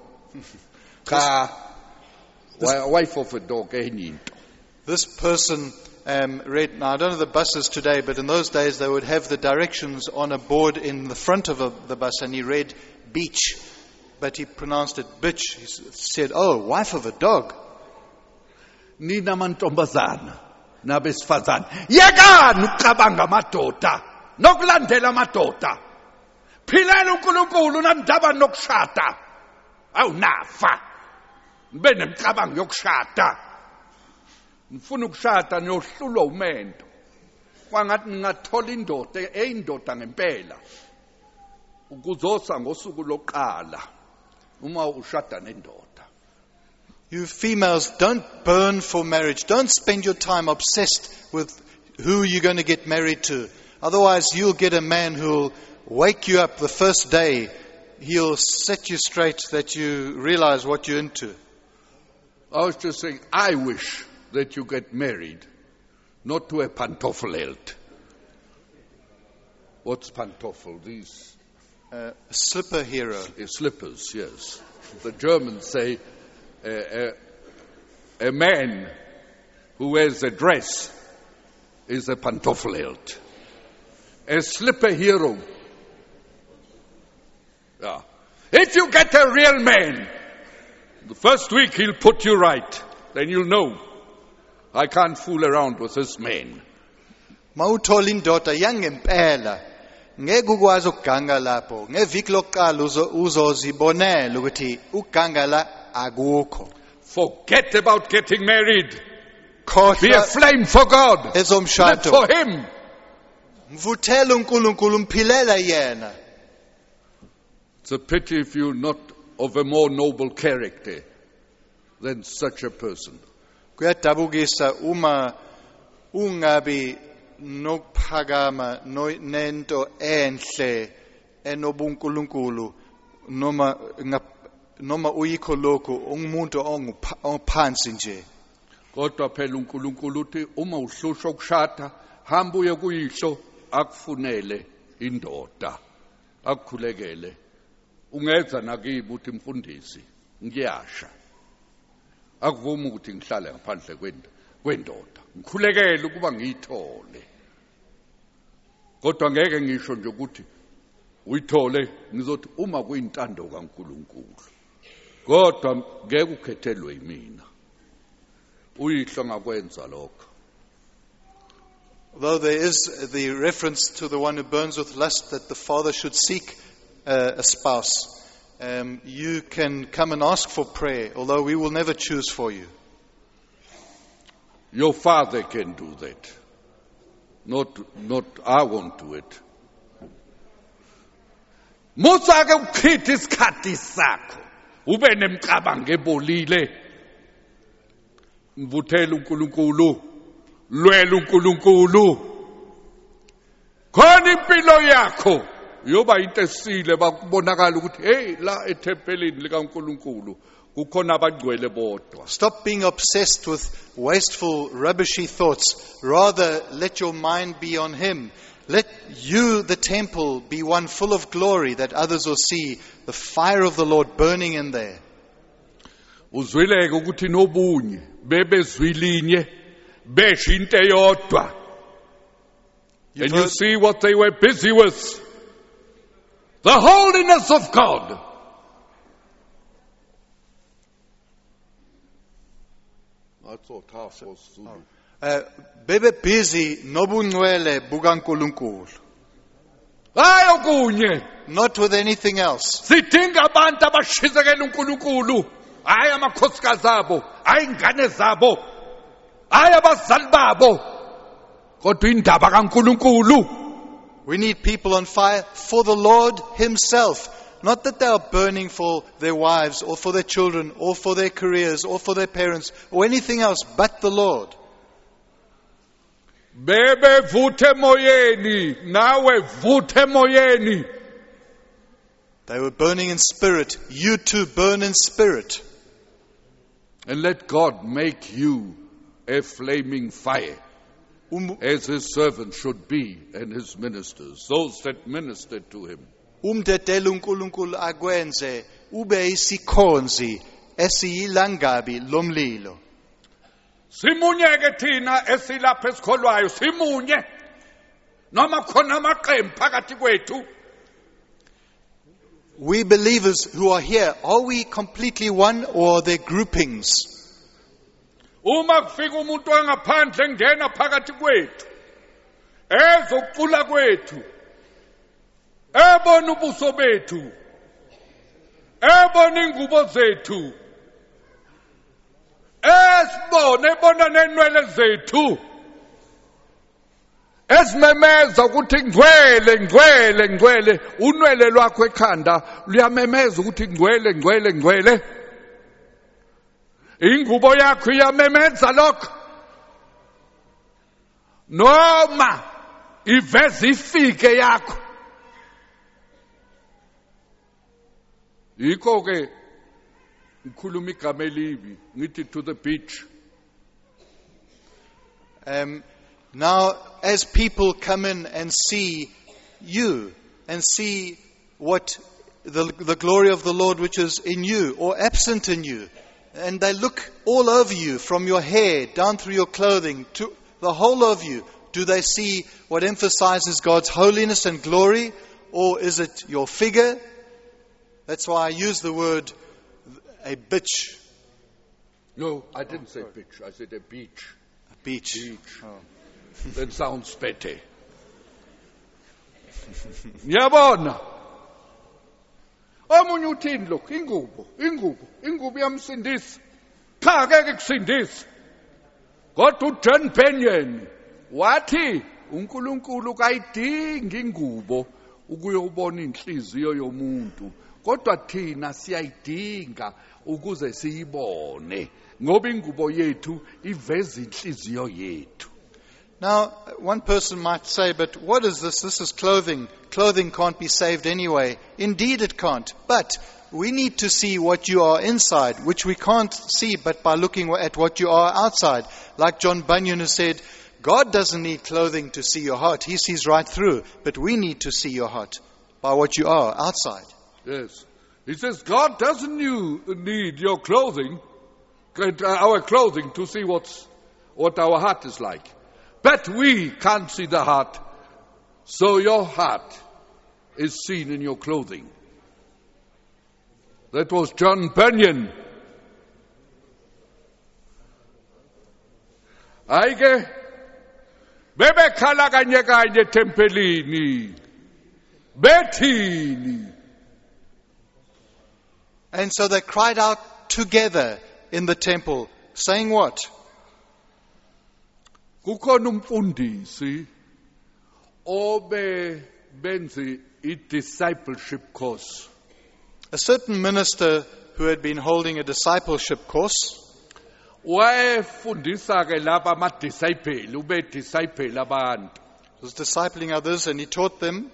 S2: Wife of a dog, enye into.
S1: This person read, now I don't know the buses today, but in those days they would have the directions on a board in the front of the bus, and he read beach, but he pronounced it bitch. He said, oh, wife of a dog.
S2: Nina mantombazana, nabesifazana. Yekani ukucabanga amadoda, nokulandela amadoda. Philani uNkulunkulu nandaba nokushada. Awunafa. Nibe nemicabango yokushada. Nifuna ukushada niyohlulwa umendo. Kwangathi ningathola indoda eyindoda ngempela. Ukuzosa ngosuku lokuqala uma ushada nendoda.
S1: You females, don't burn for marriage. Don't spend your time obsessed with who you're going to get married to. Otherwise you'll get a man who'll wake you up the first day. He'll set you straight that you realize what you're into.
S2: I was just saying, I wish that you get married, not to a pantoffelheld. What's pantoffel? These
S1: Slipper hero.
S2: slippers, yes. The Germans say a man who wears a dress is a pantoffelheld. A slipper hero. Yeah. If you get a real man, The first week he'll put you right. Then you'll know. I can't fool around with this man.
S1: Mawuthola indoda yangempela ngeke ukwazi ukuganga lapho ngeviki lokuqala uzozibonela ukuthi ukuganga la akukho.
S2: Forget about getting married.
S1: Khohlwa
S2: Be aflame for God. Live
S1: ezomshado.
S2: for him.
S1: Mvuthela uNkulunkulu mphilela yena.
S2: It's a pity if you're not of a more noble character than such a person.
S1: Kuyadabukisa uma ungabi nokuphakama nento enhle enobuNkulunkulu noma uyikho lokho ungumuntu ongaphansi nje.
S2: Kodwa phela uNkulunkulu uthi uma uhlushwa ukushada hamba uye kuyihlo akufunele indoda akukhulekele. Ungenza nakibi uthi mfundisi ngiyasha. Akuvumi ukuthi ngihlale ngaphandle kwendoda. Ngikhulekele ukuba ngiyithole. Kodwa ngeke ngisho nje ukuthi uyithole ngizothi uma kuyintando kaNkulunkulu. Kodwa ngeke ukhethelwe yimina. Uyihlo ngakwenza lokho.
S1: Though there is the reference to the one who burns with lust that the father should seek a spouse, you can come and ask for prayer, although we will never choose for you.
S2: Your father can do that. Not I won't do it. Musa ke ukhitha isikhathi sakho ube nemcabango ebolile. Mvuthela uNkulunkulu, lwela uNkulunkulu. Khona impilo yakho yoba into esile bakubonakala ukuthi hey la ethempelini likaNkulunkulu kukhona abangcwele bodwa.
S1: Stop being obsessed with wasteful, rubbishy thoughts. Rather, let your mind be on Him. Let you, the temple, be one full of glory that others will see the fire of the Lord burning in there.
S2: Uzwileke ukuthi nobunye bebezwilinye besho into eyodwa. And you see what they were busy with. The holiness of God. I thought half was Zulu.
S1: Bebe busy nobungcwele bukaNkulunkulu.
S2: Hayi okunye.
S1: Not with anything else.
S2: Sidinga abantu abashizekela uNkulunkulu. Hayi amakhosikazi abo, hayi ingane zabo, hayi abazali babo. Kodwa indaba kaNkulunkulu.
S1: We need people on fire for the Lord Himself. Not that they are burning for their wives or for their children or for their careers or for their parents or anything else but the Lord.
S2: Bebe vuthe moyeni, nawe vuthe moyeni.
S1: They were burning in spirit. You too burn in spirit.
S2: And let God make you a flaming fire, as His servants should be and His ministers, those that minister to Him.
S1: Umdedela uNkulunkulu akwenze ube isikhonzi esiyilangabi lomlilo.
S2: Simunyeke thina esilapha esikholwayo simunye noma khona amaqembu phakathi kwethu.
S1: We believers who are here, are we completely one or are there groupings?
S2: Uma kufika umuntu wangaphandle engena phakathi kwethu ezokucula kwethu ebona ubuso bethu ebona ingubo zethu ebona nenwele zethu esimemeza ukuthi ngcwele ngcwele ngcwele unwele lwakho ekhanda luyamemeza ukuthi ngcwele ngcwele ngcwele ingubo yakho iyamemeza lokho noma iveza ifike yakho yikho ke ngikhuluma igama elibi ngithi to the beach.
S1: Now, as people come in and see you and see what the glory of the Lord which is in you or absent in you, and they look all over you from your hair down through your clothing to the whole of you, do they see what emphasizes God's holiness and glory, or is it your figure? That's why I use the word a bitch.
S2: No, I didn't say bitch. I said a beach.
S1: A beach.
S2: Beach.
S1: Oh.
S2: That sounds better. Ngiyabona. Omunye uthini lo ingubo yamsindisa. Cha akeke kusindisa. Kodwa uJohn Bunyan wathi uNkulunkulu kayidingi ingubo ukuyobona inhliziyo yomuntu. Kodwa thina siyayidinga ukuze siyibone ngoba ingubo yethu iveza inhliziyo yethu.
S1: Now, one person might say, but what is this? This is clothing. Clothing can't be saved anyway. Indeed it can't. But we need to see what you are inside, which we can't see but by looking at what you are outside. Like John Bunyan has said, God doesn't need clothing to see your heart. He sees right through. But we need to see your heart by what you are outside.
S2: Yes. He says God doesn't need your clothing, our clothing, to see what our heart is like. But we can't see the heart, so your heart is seen in your clothing. That was John Bunyan. Ayike bebekhala kanye kanye tempelini bethini.
S1: And so they cried out together in the temple, saying what?
S2: Kukhona umfundisi benze i-discipleship course.
S1: A certain minister who had been holding a discipleship course
S2: wayefundisa ke laba ama-disciple ube-disciple abantu.
S1: was discipling others, and he taught them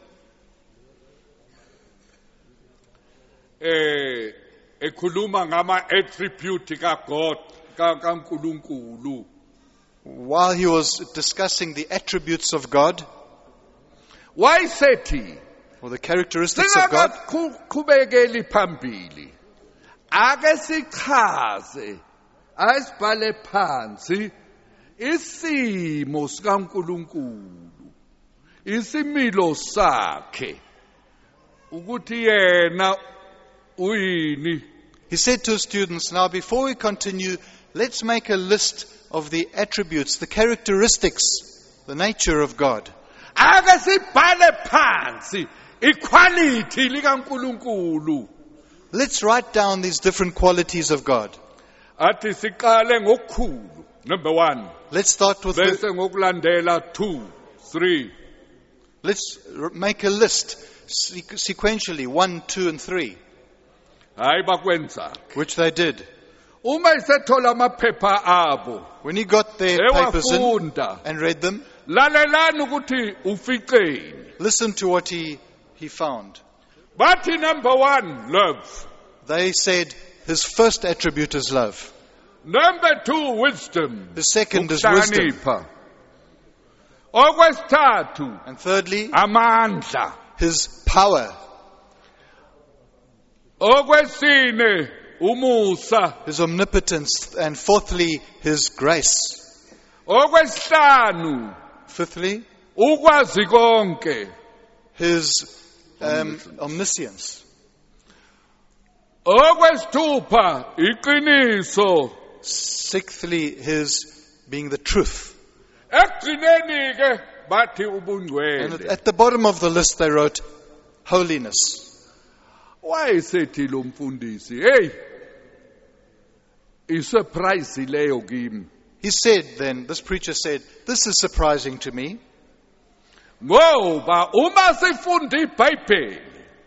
S2: ekhuluma ngama-attribute kaGod kaNkulunkulu.
S1: while he was discussing the attributes of God,
S2: wayesethi
S1: or the characteristics of God,
S2: singaqhubekeli phambili ake sichaze asibhale phansi isimo sikaNkulunkulu, isimilo sakhe, ukuthi yena uyini.
S1: he said to his students, now before we continue, let's make a list of the attributes, the characteristics, the nature of God.
S2: Ake sibhale phansi iquality likaNkulunkulu.
S1: Let's write down these different qualities of God.
S2: Athi siqale ngokukhulu, number 1.
S1: Let's start with
S2: Bese ngokulandela 2, 3.
S1: let's make a list sequentially, 1, 2, and 3,
S2: Hayi bakwenza.
S1: which they did.
S2: Uma isethola amaphepha abo,
S1: When he got their papers in
S2: ewafunda,
S1: and read them,
S2: lalelani ukuthi uficeni.
S1: listen to what he found.
S2: Bathi number 1, love.
S1: They said his first attribute is love.
S2: Number 2, wisdom.
S1: The second is wisdom.
S2: Ukuhlakanipha. Okwesithathu,
S1: And thirdly,
S2: amandla.
S1: his power,
S2: Okwesine, umusa.
S1: his omnipotence, and fourthly, his grace.
S2: Okwesihlanu,
S1: Fifthly,
S2: ukwazi konke.
S1: his omniscience.
S2: Okwesithupha, iqiniso.
S1: Sixthly, his being the truth.
S2: Ekugcineni ke bathi
S1: And
S2: ubungcwele.
S1: at the bottom of the list they wrote holiness.
S2: Wayesethi lo mfundisi, hey, isurprise leyo kimi.
S1: He said then, this preacher said, this is surprising to me,
S2: Ngoba uma sifunda iBhayibheli,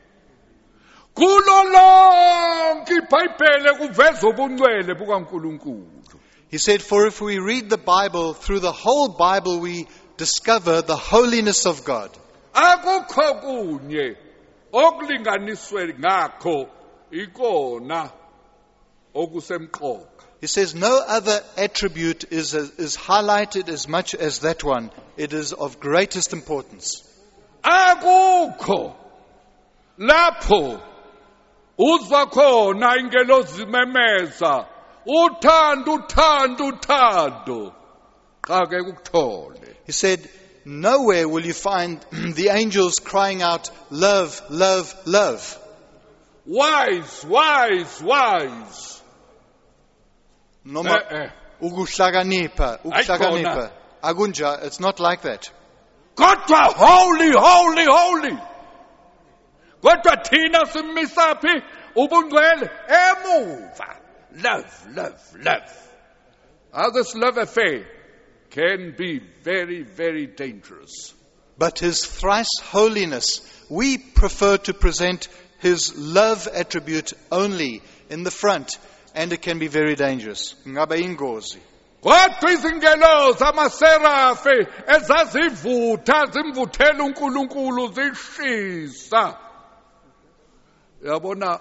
S2: kulo lonke iBhayibheli kuveza ubungcwele bukaNkulunkulu.
S1: he said, for if we read the Bible, through the whole Bible we discover the holiness of God.
S2: Akukho kunye okulinganiswe ngakho ikona okusemqoka.
S1: He says no other attribute is highlighted as much as that one. It is of greatest importance.
S2: Akukho lapho uzwa khona ingelosi memeza uthando uthando uthando qha ke ukuthole.
S1: He said, nowhere will you find the angels crying out, love, love, love.
S2: Wise, wise, wise.
S1: Noma ukuhlakanipha. Akunja, it's not like that.
S2: Kodwa holy, holy, holy. Kodwa thina simisaphi ubungcwele emuva. Love, love, love. This love affair can be very, very dangerous.
S1: But his thrice holiness, we prefer to present his love attribute only in the front, and it can be very dangerous. Ngaba ingozi.
S2: Kodwa izingelosi amaserafi ezazivutha zimvuthela uNkulunkulu zishisa. Yabona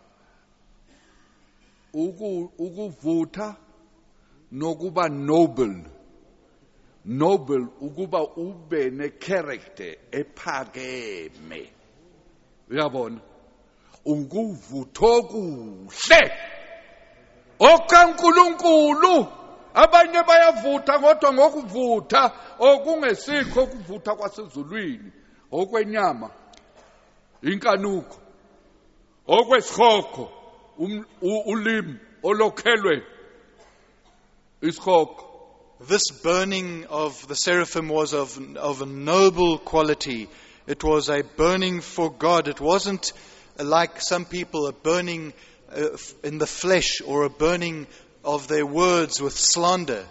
S2: ukuvutha nokuba noble ukuba ube necharacter ephakeme. Uyabona ukuvutha kuhle okaNkulunkulu. Abanye bayavutha kodwa ngokuvutha okungesikho ukuvutha kwasezulwini okwenyama inkanuko okwesikhokho ulimi olokhelwe isikhokho.
S1: This burning of the seraphim was of a noble quality. It was a burning for God. It wasn't like some people, a burning in the flesh or a burning of their words with slander.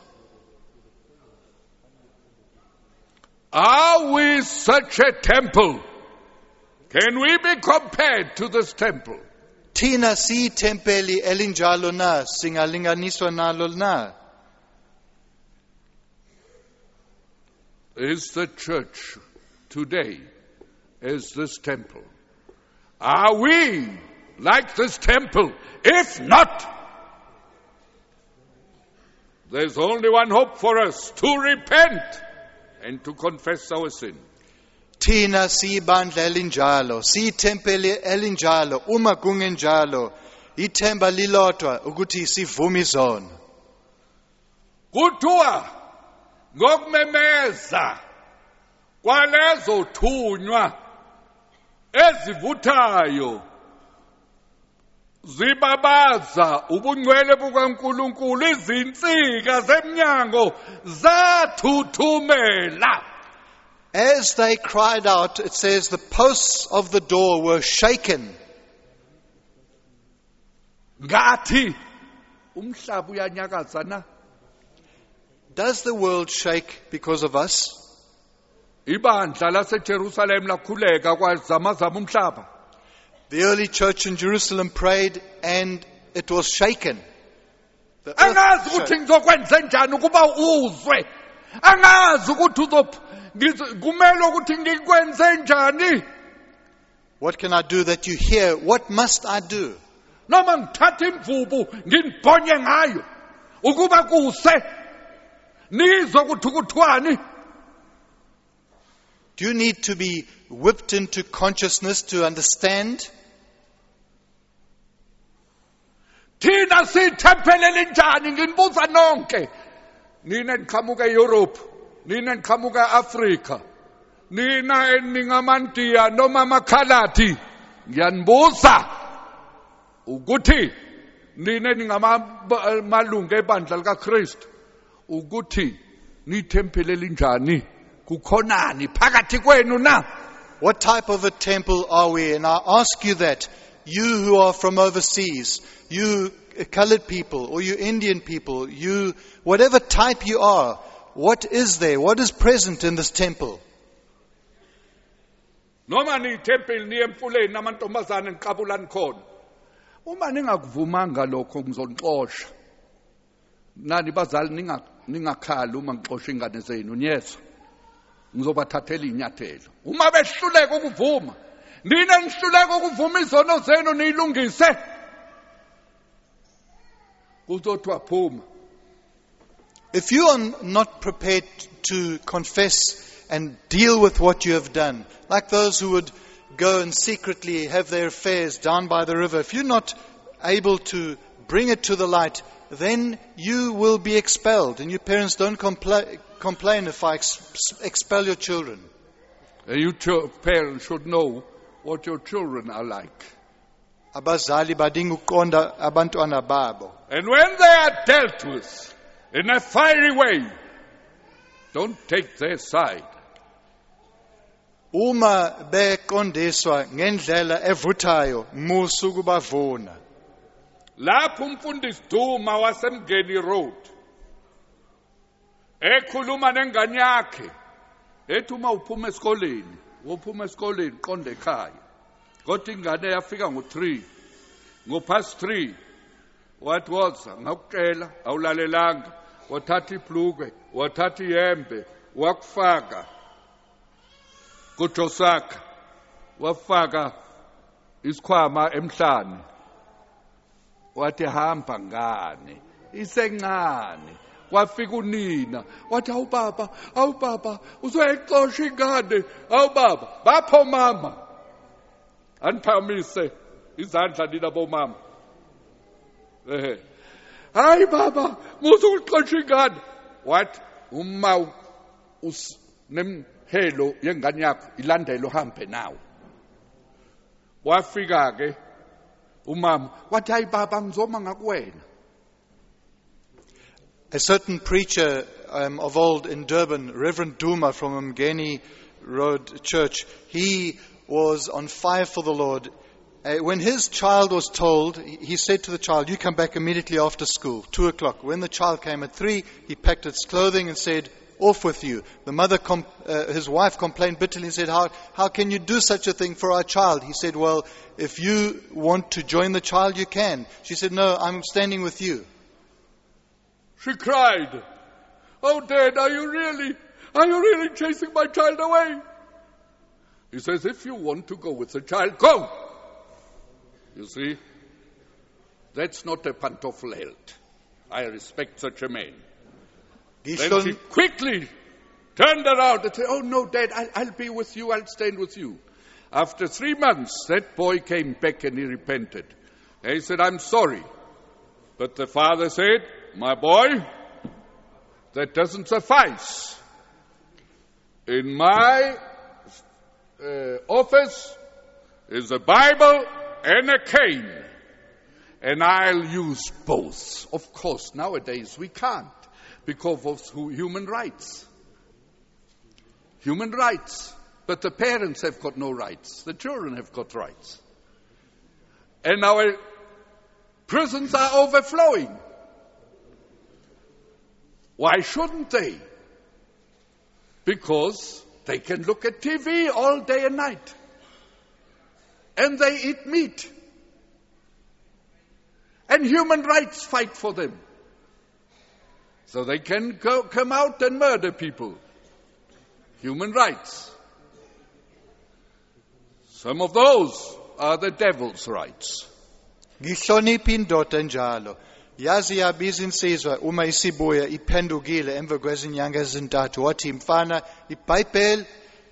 S2: Are we such a temple? Can we be compared to this temple?
S1: Tina si tempeli elinjalo na, singalinganiswa nalo na.
S2: Is the church today as this temple? Are we like this temple? If not, there's only one hope for us: to repent and to confess our sin.
S1: Tina si bandla elinjalo, si tempeli elinjalo, uma kungenjalo, ithemba lilodwa ukuthi sivume izono.
S2: Kuthiwa ngokumemeza kwalezo thunywa ezivuthayo zibabaza ubungcwele bukaNkulunkulu, izinsika zemnyango zathuthumela.
S1: As they cried out, it says the posts of the door were shaken.
S2: Ngathi umhlaba uyanyakaza na?
S1: Does the world shake because of us?
S2: Ibandla laseJerusalem lakhuleka kwazamazama umhlaba.
S1: The early church in Jerusalem prayed and it was shaken.
S2: Angazi ukuthi ngizokwenza njani ukuba uzwe. Angazi ukuthi kumele ukuthi ngikwenze njani.
S1: What can I do that you hear? What must I do?
S2: Noma ngithatha imvubu nginibhonye ngayo ukuba kuse nizwe ukuthi kuthwani.
S1: Do you need to be whipped into consciousness to understand?
S2: Thina sithempele elinjani nginibuza nonke. Nina niqhamuka eEurope, nina niqhamuka eAfrika, nina eningamandiya noma amakhaladi. Ngiyanibuza ukuthi nina ningamalungu ebandla likaKristu ukuthi nithempele elinjani, kukhonani phakathi kwenu na?
S1: What type of a temple are we? And I ask you that, you who are from overseas, you colored people, or you Indian people, you, whatever type you are, what is there? What is present in this temple?
S2: Noma ni temple ni emfuleni namantombazane niqabulani khona. Uma ningakuvumanga lokho ngizonixosha. Nani bazali ningakhali uma ngixosha ingane zenu, niyezwa. Ngizobathathela inyathelo. Uma behluleka ukuvuma, nina nihluleka ukuvuma izono zenu niyilungise. Kuzothiwa phuma.
S1: If you are not prepared to confess and deal with what you have done, like those who would go and secretly have their affairs down by the river, if you're not able to bring it to the light, then you will be expelled. And you parents, don't complain if I expel your children.
S2: You parents should know what your children are like.
S1: abazali badinga ukuqonda abantwana babo.
S2: And when they are dealt with in a fiery way, don't take their side.
S1: Uma beqondiswa ngendlela evuthayo, musu ukubavuna.
S2: Lapho umfundisi Duma waseMgeni Road ekhuluma nengane yakhe ethi uma uphuma esikoleni qonde ekhaya. Kodwa ingane yafika ngo-3 ngo-past 3 wathi woza ngakutshela awulalelanga wathatha ibhlukwe wathatha ihembe wakufaka kuJosaka wafaka isikhwama emhlane wathi hamba ngane isencane wafika unina wathi awu baba uzoyixosha ingane awu baba bapho mama aniphamise izandla nina bomama hayi baba muzoxosha ingane wathi uma nemhelo yengane yakho ilandele uhambe nawe wafika ke umama wathi hayi baba ngizoma ngakuwena.
S1: A certain preacher of old in Durban, Reverend Duma from Mgeni Road Church, he was on fire for the Lord. When his child was told, he said to the child, you come back immediately after school, 2:00. When the child came at 3, he packed its clothing and said, off with you. The mother, his wife complained bitterly and said, how can you do such a thing for our child? He said, well, if you want to join the child, you can. She said, no, I'm standing with you.
S2: She cried, oh Dad, are you really chasing my child away? He says, if you want to go with the child, go. You see, that's not a pantoffel held. I respect such a man. Then she quickly turned around and said, oh no, Dad, I'll be with you, I'll stand with you. After 3 months, that boy came back and he repented. And he said, I'm sorry. But the father said, my boy, that doesn't suffice. In my office is a Bible and a cane. And I'll use both. Of course, nowadays we can't because of human rights. Human rights. But the parents have got no rights. The children have got rights. And our prisons are overflowing. Why shouldn't they? Because they can look at TV all day and night. And they eat meat. And human rights fight for them. So they can come out and murder people. Human rights. Some of those are the devil's rights.
S1: Ngihlonipha indoda njalo. Yazi yabiza insizwa uma isibuya iphendukile emva kwezinyanga ezintathu wathi mfana iBhayibheli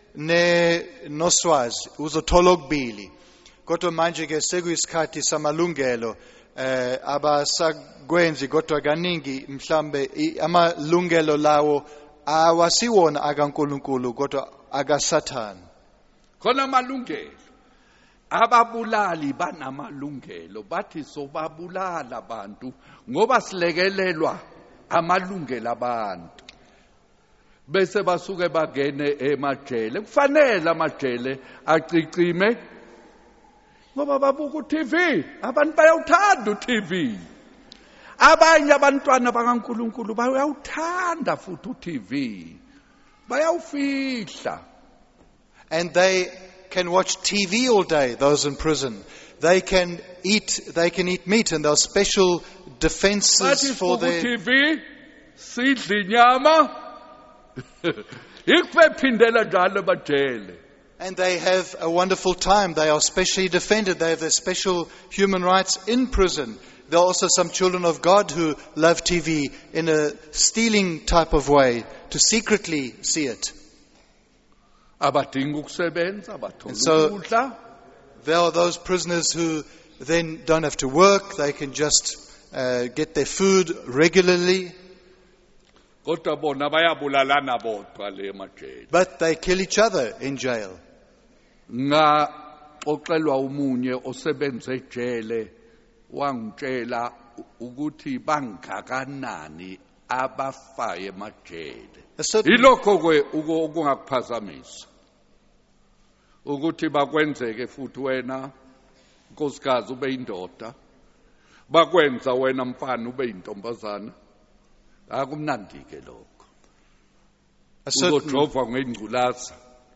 S1: noswazi uzothola okubili. Kodwa manje ke sekuyisikhathi samalungelo abasakwenzi kodwa kaningi mhlambe amalungelo lawo awasiwona akaNkulunkulu kodwa akaSathane.
S2: Khona amalungelo. Ababulali banamalungelo bathi sobabulala abantu ngoba silekelelwa amalungelo abantu. Bese basuke bagene emajele. Kufanele amajele acicime ngoba babuka uTV. Abantu bayawuthanda uTV. Abanye abantwana bakaNkulunkulu bayawuthanda futhi uTV. Bayawufihla.
S1: And they can watch TV all day, those in prison. They can eat meat, and there are special defenses for their...
S2: TV, sidla inyama, ikwephindela njalo bajele.
S1: And they have a wonderful time. They are specially defended. They have their special human rights in prison. There are also some children of God who love TV in a stealing type of way, to secretly see it.
S2: Abadinga ukusebenza, abathola
S1: ukudla. There are those prisoners who then don't have to work. They can just get their food regularly.
S2: Kodwa bona bayabulalana bodwa le emajele.
S1: But they kill each other in jail.
S2: Ngaxolisa ngixoxelwa umunye osebenze ejele wangitshela ukuthi bangakanani abafaye emajele. Ilokho ke ukungakuphazamisa ukuthi bakwenzeke futhi wena nkosikazi ube indoda, bakwenza wena mfana ube intombazana, akumnandi ke lokho. Uzodrova ngengculaza.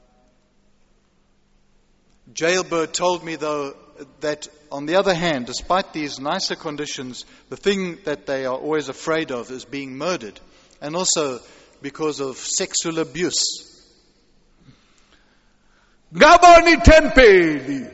S1: Jailbird told me, though, that on the other hand, despite these nicer conditions, the thing that they are always afraid of is being murdered, and also because of sexual abuse.
S2: Ngaboni tempeli.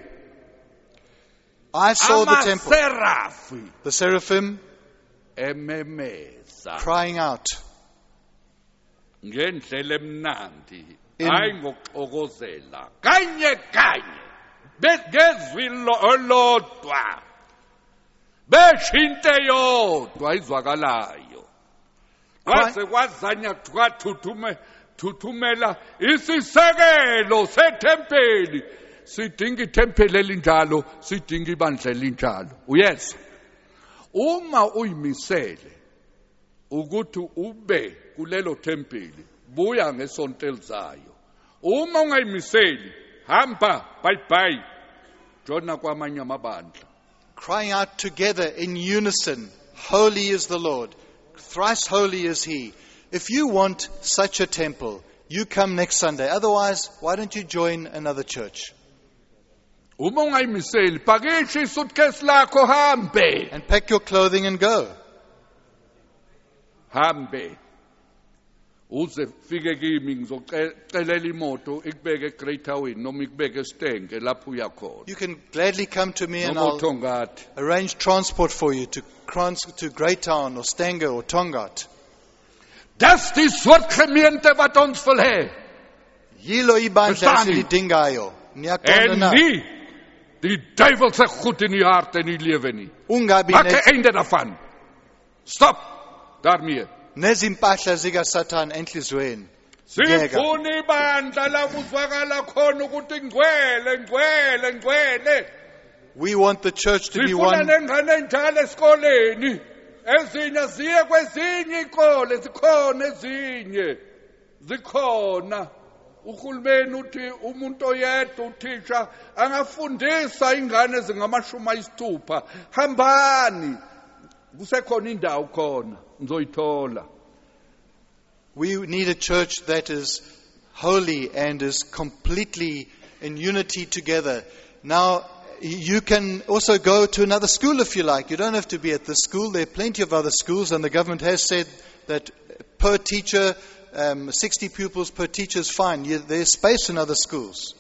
S1: I saw the temple, the seraphim
S2: ememeza
S1: crying out
S2: ngendlela emnandi, hayi ngokuxokozela kanye kanye ngezwi olodwa, beshinto yodwa izwakalayo, kwaze kwazanya thuthumela isisekelo sethempeli. Sidinga ithempeli elinjalo, sidinga ibandla elinjalo. Uyezwa, uma uyimisele ukuthi ube kulelo thempeli, buya ngesonto elizayo. Uma ungayimiseli, hamba bye bye, jona kwamanye amabandla.
S1: Crying out together in unison, holy is the Lord, thrice holy is He. If you want such a temple, you come next Sunday. Otherwise, why don't you join another church?
S2: Uma ungayimiseli, pakisha isuitcase lakho hambe.
S1: And pack your clothing and go.
S2: Hambe. Uze fike kimi ngizocelela imoto ikubeke eGreat Win noma ikubeke eStenge lapho uya khona.
S1: You can gladly come to me and I'll arrange transport for you to Greytown or Stanger or Tongaat.
S2: Dis die soort gemeente wat ons wil hê.
S1: Yilo ibandla esilidingayo.
S2: En nie die duivel se goed in die hart en die lewe nie. Maak 'n einde daarvan. Stop daarmee.
S1: Nezimpahla zika Satan enhlizweni.
S2: Sifuna ibandla la kuzwakala khona ukuthi ngcwele.
S1: We want the church to be one.
S2: Sifuna nengane njalo esikoleni. Ezinye ziye kwezinye ikole, zikhona ezinye. Zikhona. Uhulumeni uthi umuntu oyedwa uthisha angafundisa ingane ezingama-60. Hambani. Kusekhona indawo khona. Ngizoyithola.
S1: We need a church that is holy and is completely in unity together. Now, you can also go to another school if you like. You don't have to be at this school. There are plenty of other schools, and the government has said that per teacher, 60 pupils per teacher is fine. There's space in other schools.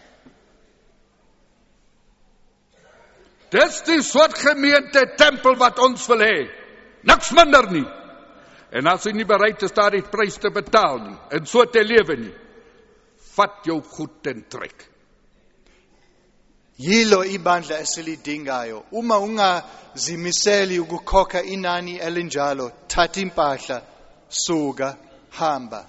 S2: Dis die soort gemeente tempel wat ons wil hê. Niks minder nie. En as jy nie bereid is daar die prys te betaal nie, en so te lewe nie, vat jou goed en trek.
S1: Yilo ibandla esilidingayo. Uma ungazimiseli ukukhokha inani elinjalo, thatha impahla, suka, hamba.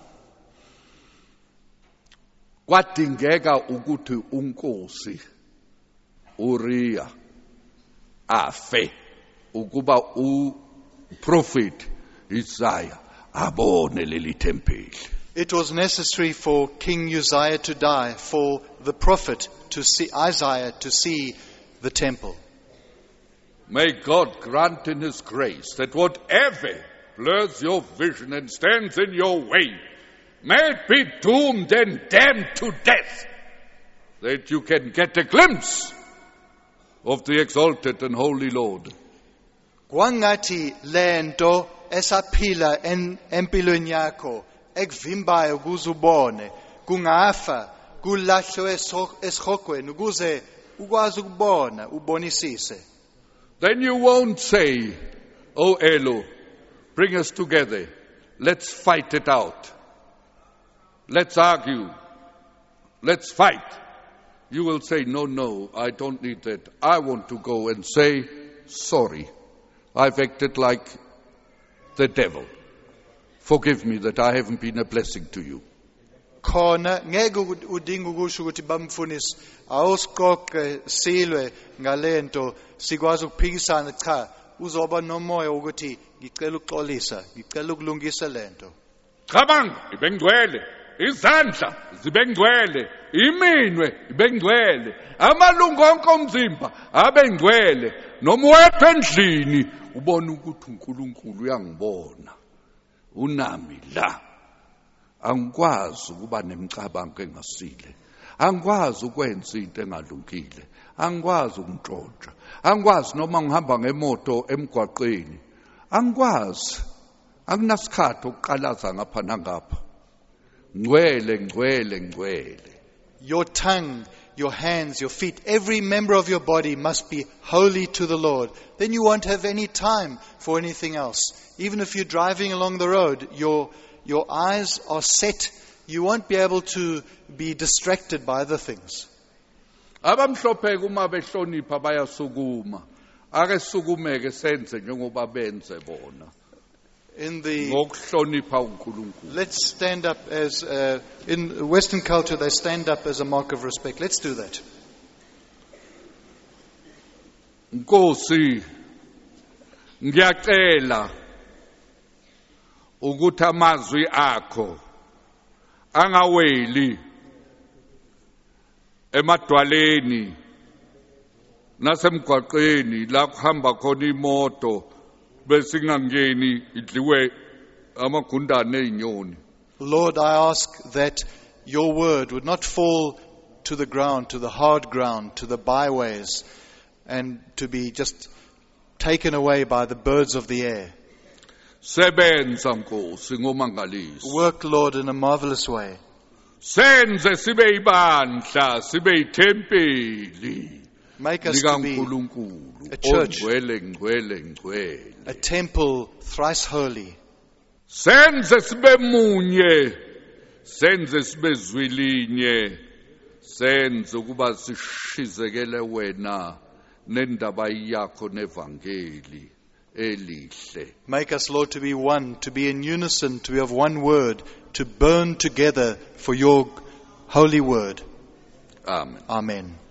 S2: Kwadingeka ukuthi unkosi Uriya afe ukuba uprofeti Isaiah abone leli tempeli.
S1: It was necessary for King Uzziah to die, for the prophet to see Isaiah to see the temple.
S2: May God grant in His grace that whatever blurs your vision and stands in your way, may it be doomed and damned to death, that you can get a glimpse of the exalted and holy Lord.
S1: Kwangati lento esaphila empilweni yakho ekuvimbayo kuzubone kungafa kulahlwe esihogweni ukuze ukwazi ukubona ubonisise.
S2: Then you won't say, "Oh Elo, bring us together. Let's fight it out. Let's argue. Let's fight." You will say, no, I don't need that. I want to go and say, "Sorry, I've acted like the devil. Forgive me that I haven't been a blessing to you."
S1: khona ngeke udinga ukusho ukuthi bamfundisi awusiqoqe silwe ngalento sikwazi ukuphikisana cha uzoba nomoya ukuthi ngicela ukuxolisa ngicela ukulungisa lento.
S2: Cabanga ibe ngcwele, izandla zibe ngcwele, iminwe ibe ngcwele, amalungu onke omzimba abe ngcwele, noma wedwa endlini ubone ukuthi uNkulunkulu uyangibona unami la. Angikwazi ukuba nemicabango engasile, angikwazi ukwenza into engalungile, angikwazi ukuntshontsha, angikwazi noma ngihamba ngemoto emgwaqeni, angikwazi, anginasikhathi ukuqalaza ngapha nangapha. Ngcwele ngcwele ngcwele.
S1: Your tongue, your hands, your feet, every member of your body must be holy to the Lord. Then you won't have any time for anything else. Even if you're driving along the road, your eyes are set. You won't be able to be distracted by other things.
S2: Abamhlophe uma behlonipha bayasukuma. Ake sukumeke senze njengoba benze bona. Ngokuhlonipha uNkulunkulu.
S1: Let's stand up as in Western culture they stand up as a mark of respect. Let's do that.
S2: Nkosi ngiyacela ukuthi amazwi akho angaweli emadwaleni nasemgwaqeni la kuhamba khona imoto bese ingangeni idliwe amagundane ezinyoni.
S1: Lord, I ask that your word would not fall to the ground, to the hard ground, to the byways, and to be just taken away by the birds of the air.
S2: Sebenza Nkosi ngomangalisi.
S1: Work, Lord, in a marvelous way.
S2: Senze sibe ibandla, sibe ithempeli.
S1: Make us to be a church, a temple thrice holy.
S2: Senze sibe munye, senze sibe zwilinye, senze ukuba sishizekele wena nendaba yakho nevangeli elihle.
S1: Make us, Lord, to be one, to be in unison, to be of one word, to burn together for your holy word.
S2: Amen.
S1: Amen.